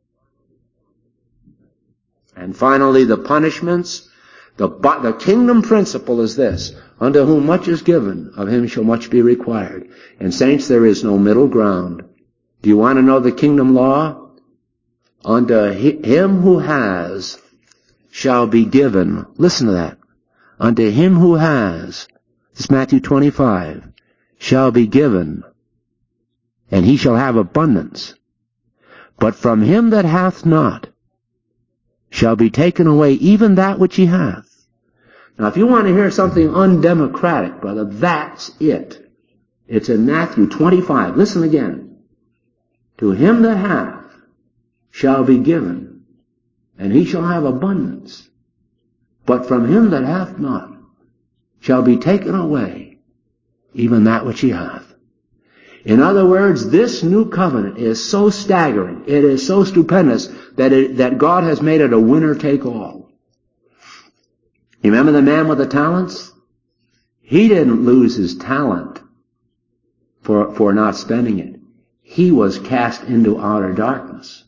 And finally, the punishments. The, the kingdom principle is this: unto whom much is given, of him shall much be required. And saints, there is no middle ground. Do you want to know the kingdom law? Unto him who has shall be given. Listen to that. Unto him who has, this is Matthew twenty-five, shall be given, and he shall have abundance. But from him that hath not shall be taken away even that which he hath. Now, if you want to hear something undemocratic, brother, that's it. It's in Matthew twenty-five. Listen again. To him that hath shall be given, and he shall have abundance. But from him that hath not shall be taken away even that which he hath. In other words, this new covenant is so staggering, it is so stupendous, that it, that God has made it a winner-take-all. You remember the man with the talents? He didn't lose his talent for, for not spending it. He was cast into outer darkness.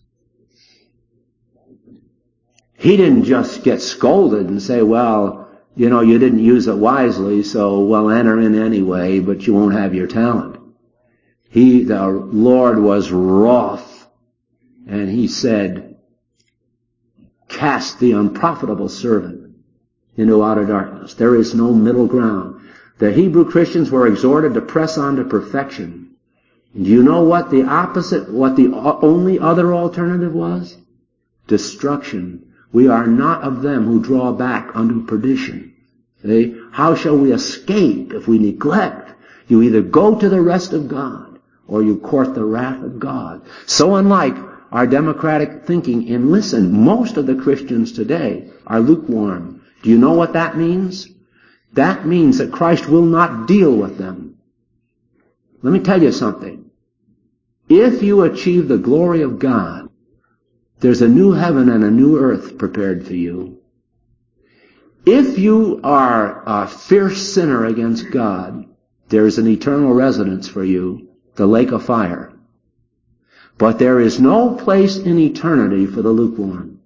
He didn't just get scolded and say, well, you know, you didn't use it wisely, so well, enter in anyway, but you won't have your talent. He, the Lord was wroth, and he said, cast the unprofitable servant into outer darkness. There is no middle ground. The Hebrew Christians were exhorted to press on to perfection. Do you know what the opposite, what the only other alternative was? Destruction. We are not of them who draw back unto perdition. See? How shall we escape if we neglect? You either go to the rest of God or you court the wrath of God. So unlike our democratic thinking, and listen, most of the Christians today are lukewarm. Do you know what that means? That means that Christ will not deal with them. Let me tell you something. If you achieve the glory of God, there's a new heaven and a new earth prepared for you. If you are a fierce sinner against God, there's an eternal residence for you, the lake of fire. But there is no place in eternity for the lukewarm.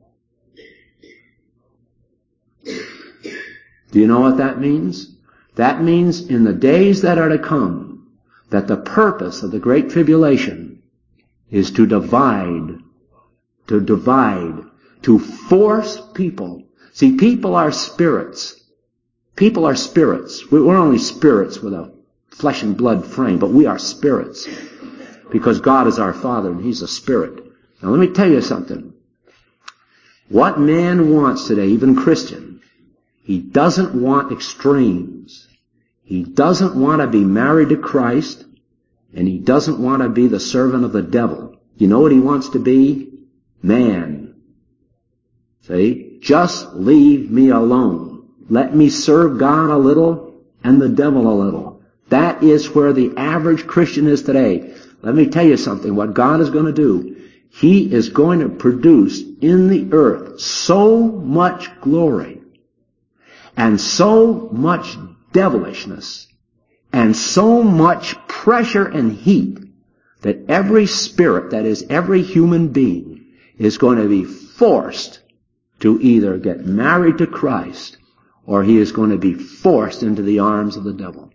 Do you know what that means? That means in the days that are to come, that the purpose of the Great Tribulation is to divide, to divide, to force people. See, people are spirits. People are spirits. We're only spirits with a flesh and blood frame, but we are spirits. Because God is our Father and He's a spirit. Now let me tell you something. What man wants today, even Christian, he doesn't want extremes. He doesn't want to be married to Christ, and he doesn't want to be the servant of the devil. You know what he wants to be? Man. See? Just leave me alone. Let me serve God a little and the devil a little. That is where the average Christian is today. Let me tell you something. What God is going to do, He is going to produce in the earth so much glory and so much devilishness and so much pressure and heat that every spirit, that is every human being, is going to be forced to either get married to Christ or he is going to be forced into the arms of the devil.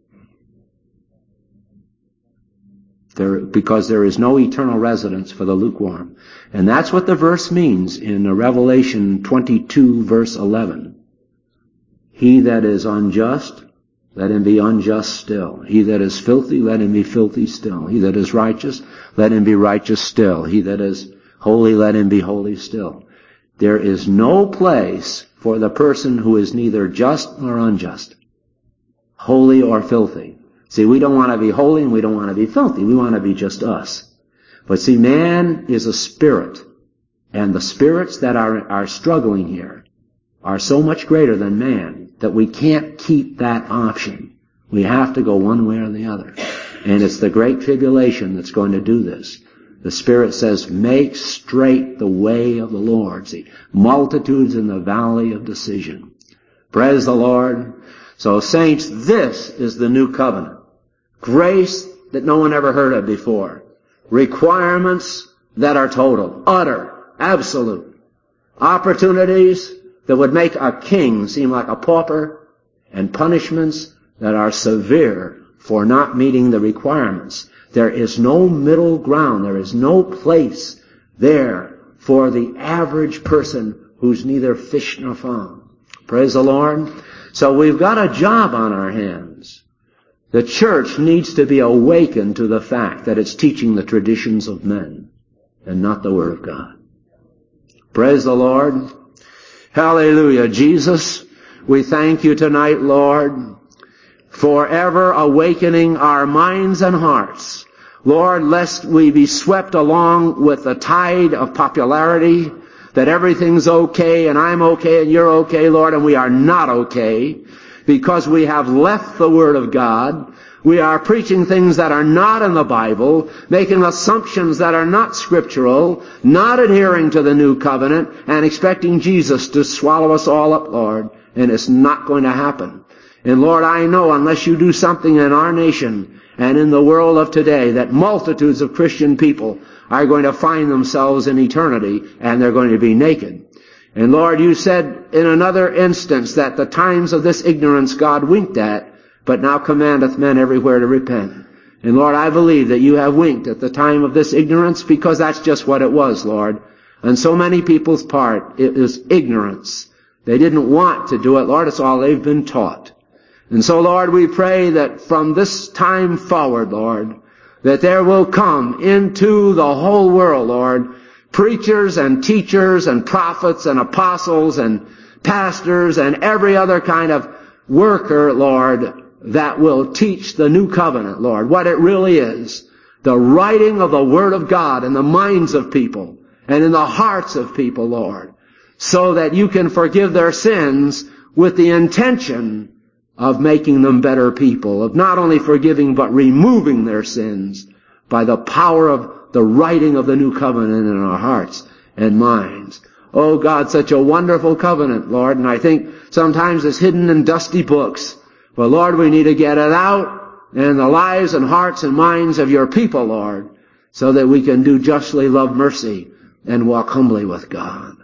There, because there is no eternal residence for the lukewarm. And that's what the verse means in Revelation twenty-two, verse eleven. He that is unjust, let him be unjust still. He that is filthy, let him be filthy still. He that is righteous, let him be righteous still. He that is holy, let him be holy still. There is no place for the person who is neither just nor unjust, holy or filthy. See, we don't want to be holy and we don't want to be filthy. We want to be just us. But see, man is a spirit. And the spirits that are, are struggling here are so much greater than man that we can't keep that option. We have to go one way or the other. And it's the Great Tribulation that's going to do this. The Spirit says, make straight the way of the Lord. See, multitudes in the valley of decision. Praise the Lord. So saints, this is the new covenant. Grace that no one ever heard of before. Requirements that are total, utter, absolute. Opportunities that would make a king seem like a pauper, and punishments that are severe for not meeting the requirements. There is no middle ground. There is no place there for the average person who's neither fish nor fowl. Praise the Lord. So we've got a job on our hands. The church needs to be awakened to the fact that it's teaching the traditions of men and not the Word of God. Praise the Lord. Hallelujah. Jesus, we thank you tonight, Lord, for ever awakening our minds and hearts. Lord, lest we be swept along with the tide of popularity, that everything's okay and I'm okay and you're okay, Lord, and we are not okay. Because we have left the Word of God. We are preaching things that are not in the Bible, making assumptions that are not scriptural, not adhering to the new covenant, and expecting Jesus to swallow us all up, Lord. And it's not going to happen. And Lord, I know unless you do something in our nation and in the world of today, that multitudes of Christian people are going to find themselves in eternity and they're going to be naked. And Lord, you said in another instance that the times of this ignorance God winked at, but now commandeth men everywhere to repent. And Lord, I believe that you have winked at the time of this ignorance because that's just what it was, Lord. And so many people's part, it is ignorance. They didn't want to do it, Lord. It's all they've been taught. And so, Lord, we pray that from this time forward, Lord, that there will come into the whole world, Lord, preachers and teachers and prophets and apostles and pastors and every other kind of worker, Lord, that will teach the new covenant, Lord, what it really is. The writing of the Word of God in the minds of people and in the hearts of people, Lord, so that you can forgive their sins with the intention of making them better people, of not only forgiving but removing their sins by the power of the writing of the new covenant in our hearts and minds. Oh God, such a wonderful covenant, Lord, and I think sometimes it's hidden in dusty books. But Lord, we need to get it out in the lives and hearts and minds of your people, Lord, so that we can do justly, love mercy, and walk humbly with God.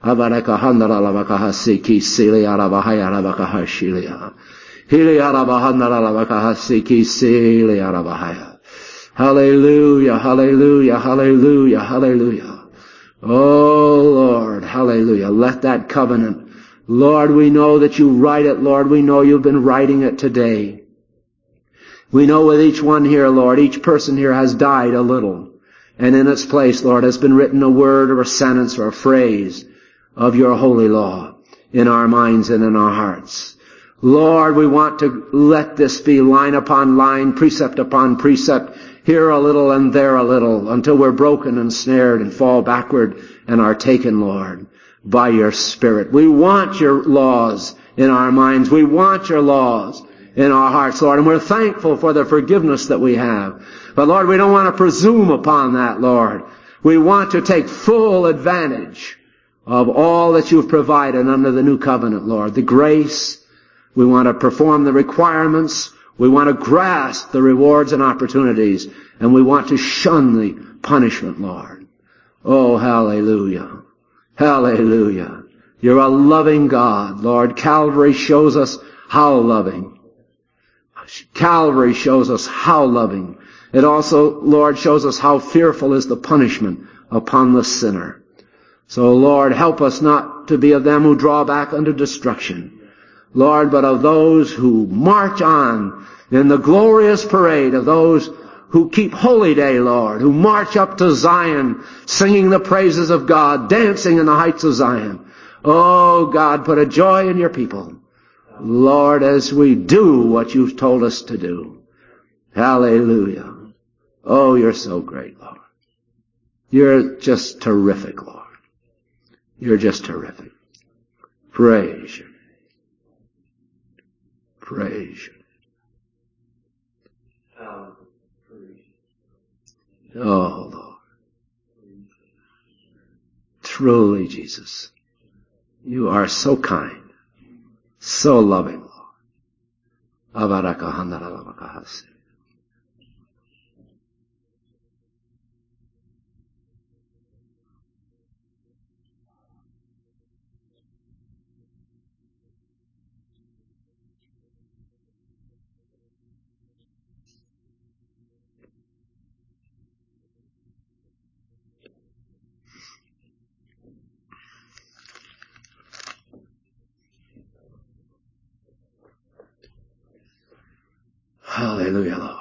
Hallelujah, hallelujah, hallelujah, hallelujah. Oh Lord, hallelujah. Let that covenant, Lord, we know that you write it, Lord. We know you've been writing it today. We know with each one here, Lord, each person here has died a little. And in its place, Lord, has been written a word or a sentence or a phrase of your holy law in our minds and in our hearts. Lord, we want to let this be line upon line, precept upon precept, here a little and there a little, until we're broken and snared and fall backward and are taken, Lord, by your Spirit. We want your laws in our minds. We want your laws in our hearts, Lord, and we're thankful for the forgiveness that we have. But Lord, we don't want to presume upon that, Lord. We want to take full advantage of all that you've provided under the new covenant, Lord. The grace. We want to perform the requirements. We want to grasp the rewards and opportunities. And we want to shun the punishment, Lord. Oh, hallelujah. Hallelujah. You're a loving God, Lord. Calvary shows us how loving. Calvary shows us how loving. It also, Lord, shows us how fearful is the punishment upon the sinner. So, Lord, help us not to be of them who draw back unto destruction, Lord, but of those who march on in the glorious parade of those who keep Holy Day, Lord, who march up to Zion, singing the praises of God, dancing in the heights of Zion. Oh, God, put a joy in your people, Lord, as we do what you've told us to do. Hallelujah. Oh, you're so great, Lord. You're just terrific, Lord. You're just terrific. Praise you. Praise you. Oh, Lord. Truly, Jesus, you are so kind, so loving, Lord. Hallelujah, Lord.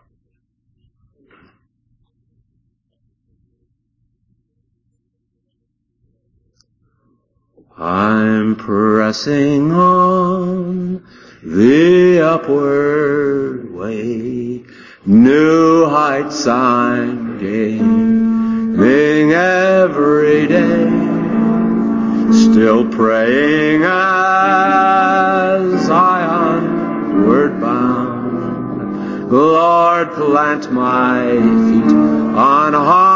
I'm pressing on the upward way, new heights I'm gaining every day, still praying as I onward bound. Lord, plant my feet on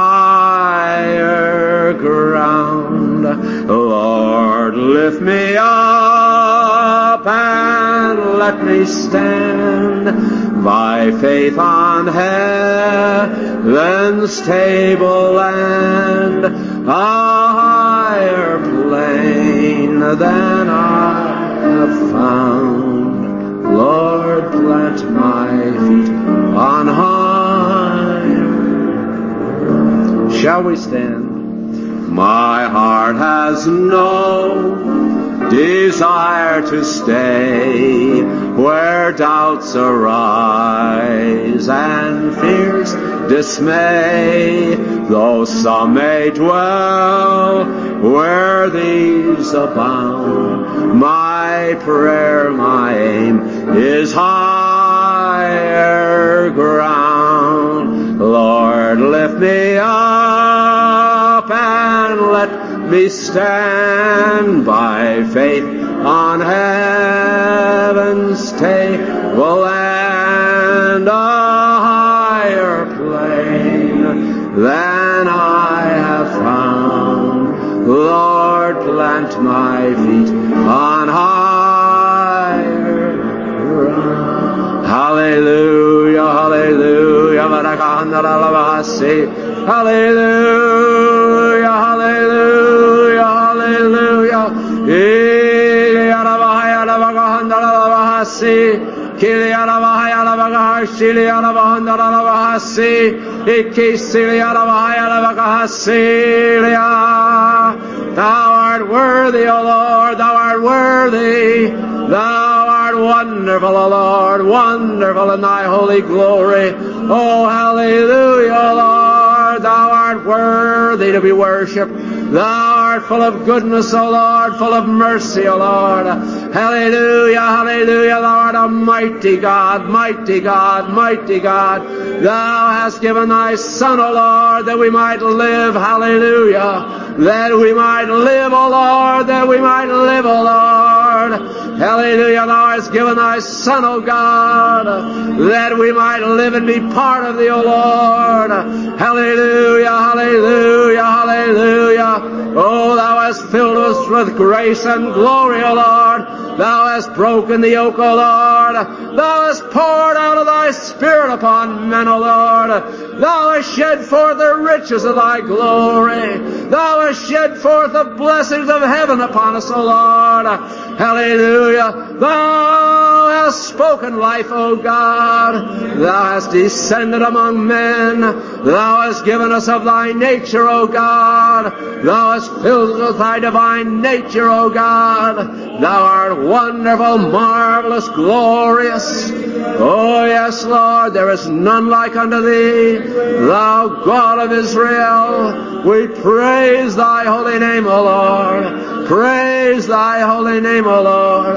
higher ground. Lord, lift me up and let me stand by faith on heaven's table land, a higher plane than I have found. Lord, plant my feet on high. Shall we stand? My heart has no desire to stay where doubts arise and fears dismay, though some may dwell where these abound. My prayer, my aim is higher ground. Lord, lift me up and let me stand by faith on heaven's table land, a higher plane than I have found. Lord, plant my feet on higher ground. Hallelujah, hallelujah, hallelujah, hallelujah, hallelujah. Kili Arabahaya Lavagahashili Arabahanda Lavahasi, Ikisili Arabahaya Lavagahasilia. Thou art worthy, O Lord, thou art worthy. Thou art wonderful, O Lord, wonderful in thy holy glory. Oh, hallelujah, Lord, thou art worthy to be worshipped. Thou art full of goodness, O Lord, full of mercy, O Lord. Hallelujah, hallelujah, thou art a mighty God, mighty God, mighty God. Thou hast given thy Son, O Lord, that we might live, hallelujah, that we might live, O Lord, that we might live, O Lord. Hallelujah, thou hast given thy Son, O God, that we might live and be part of thee, O Lord. Hallelujah, hallelujah, hallelujah. Oh, thou hast filled us with grace and glory, O Lord. Thou hast broken the yoke, O Lord. Thou hast poured out of thy Spirit upon men, O Lord. Thou hast shed forth the riches of thy glory. Thou hast shed forth the blessings of heaven upon us, O Lord. Hallelujah. Thou hast spoken life, O God. Thou hast descended among men. Thou hast given us of thy nature, O God. Thou hast filled us with thy divine nature, O God. Thou art wonderful, marvelous, glorious. Oh, yes, Lord, there is none like unto thee. Thou God of Israel, we praise thy holy name, O Lord. Praise thy holy name, O Lord.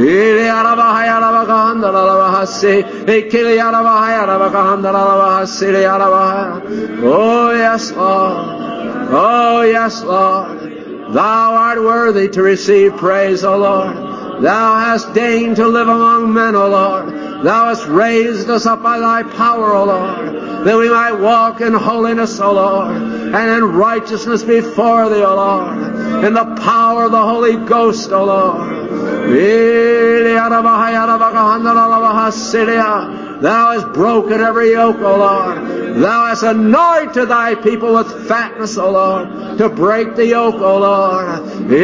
Oh, yes, Lord. Oh, yes, Lord. Thou art worthy to receive praise, O Lord. Thou hast deigned to live among men, O Lord. Thou hast raised us up by thy power, O Lord, that we might walk in holiness, O Lord, and in righteousness before thee, O Lord, in the power of the Holy Ghost, O Lord. Thou hast broken every yoke, O Lord. Thou hast anointed thy people with fatness, O Lord, to break the yoke, O Lord.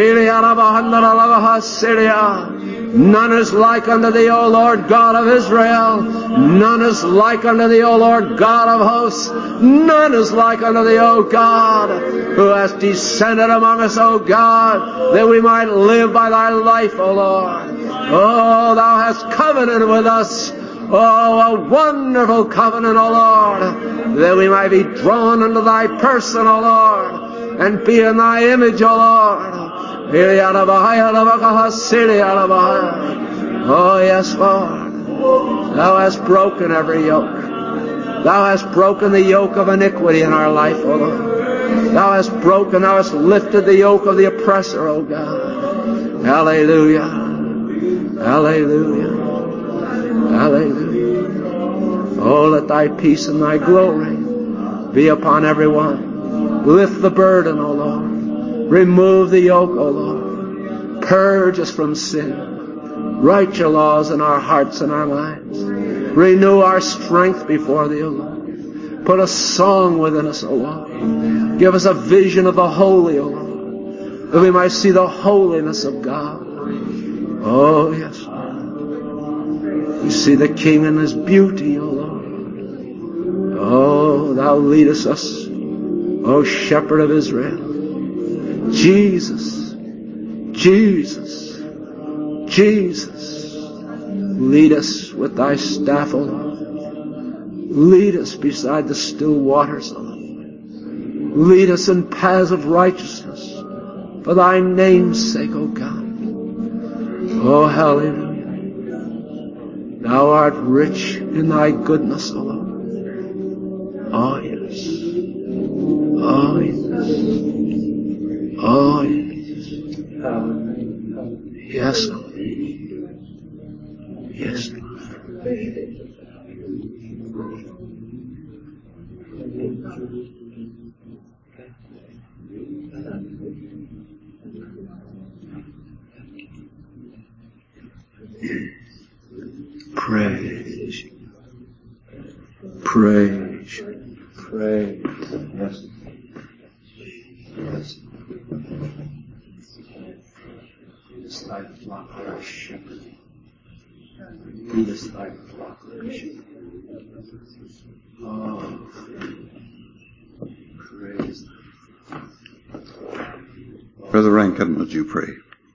None is like unto thee, O Lord God of Israel. None is like unto thee, O Lord God of hosts. None is like unto thee, O God, who hast descended among us, O God, that we might live by thy life, O Lord. Oh, thou hast covenanted with us. Oh, a wonderful covenant, O Lord, that we might be drawn into thy person, O Lord, and be in thy image, O Lord. Oh, yes, Lord. Thou hast broken every yoke. Thou hast broken the yoke of iniquity in our life, O Lord. Thou hast broken, thou hast lifted the yoke of the oppressor, O God. Hallelujah. Hallelujah. Hallelujah. Oh, let thy peace and thy glory be upon everyone. Lift the burden, O Lord. Remove the yoke, O Lord. Purge us from sin. Write your laws in our hearts and our minds. Renew our strength before thee, O Lord. Put a song within us, O Lord. Give us a vision of the holy, O Lord, that we might see the holiness of God. Oh, yes, Lord. We see the King in his beauty, O Lord. Oh, thou leadest us, O Shepherd of Israel. Jesus, Jesus, Jesus, lead us with thy staff, O Lord. Lead us beside the still waters, O Lord. Lead us in paths of righteousness for thy name's sake, O God. Oh, hallelujah. Thou art rich in thy goodness, O Lord. Oh, yes. Oh, yes. Oh, yes. Yes, Lord. Yes, Lord. Praise you. Praise you. Praise. Yes. Yes. Lead us thy flock, our shepherd. Lead us thy flock, our shepherd. Oh, praise. Brother Rankin, would you pray?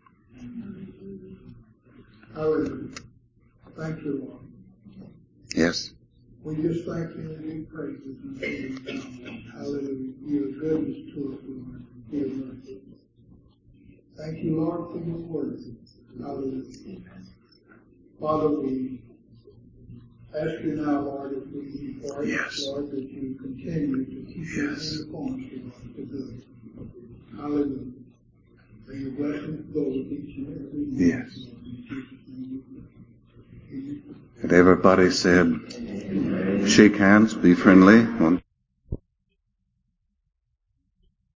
Hallelujah. Thank you, Lord. Yes. We just thank you and we praise you. Hallelujah. Your goodness to us, Lord. Your mercy. Thank you, Lord, for your word. Hallelujah. Father, we ask you now, Lord, if we depart, Yes. Lord, that you continue to keep Yes. your hand upon us, Lord, to good. Hallelujah. May your blessings go with each and every one. Yes. Lord, in Jesus' name we pray. Amen. And everybody said, shake hands, be friendly. One.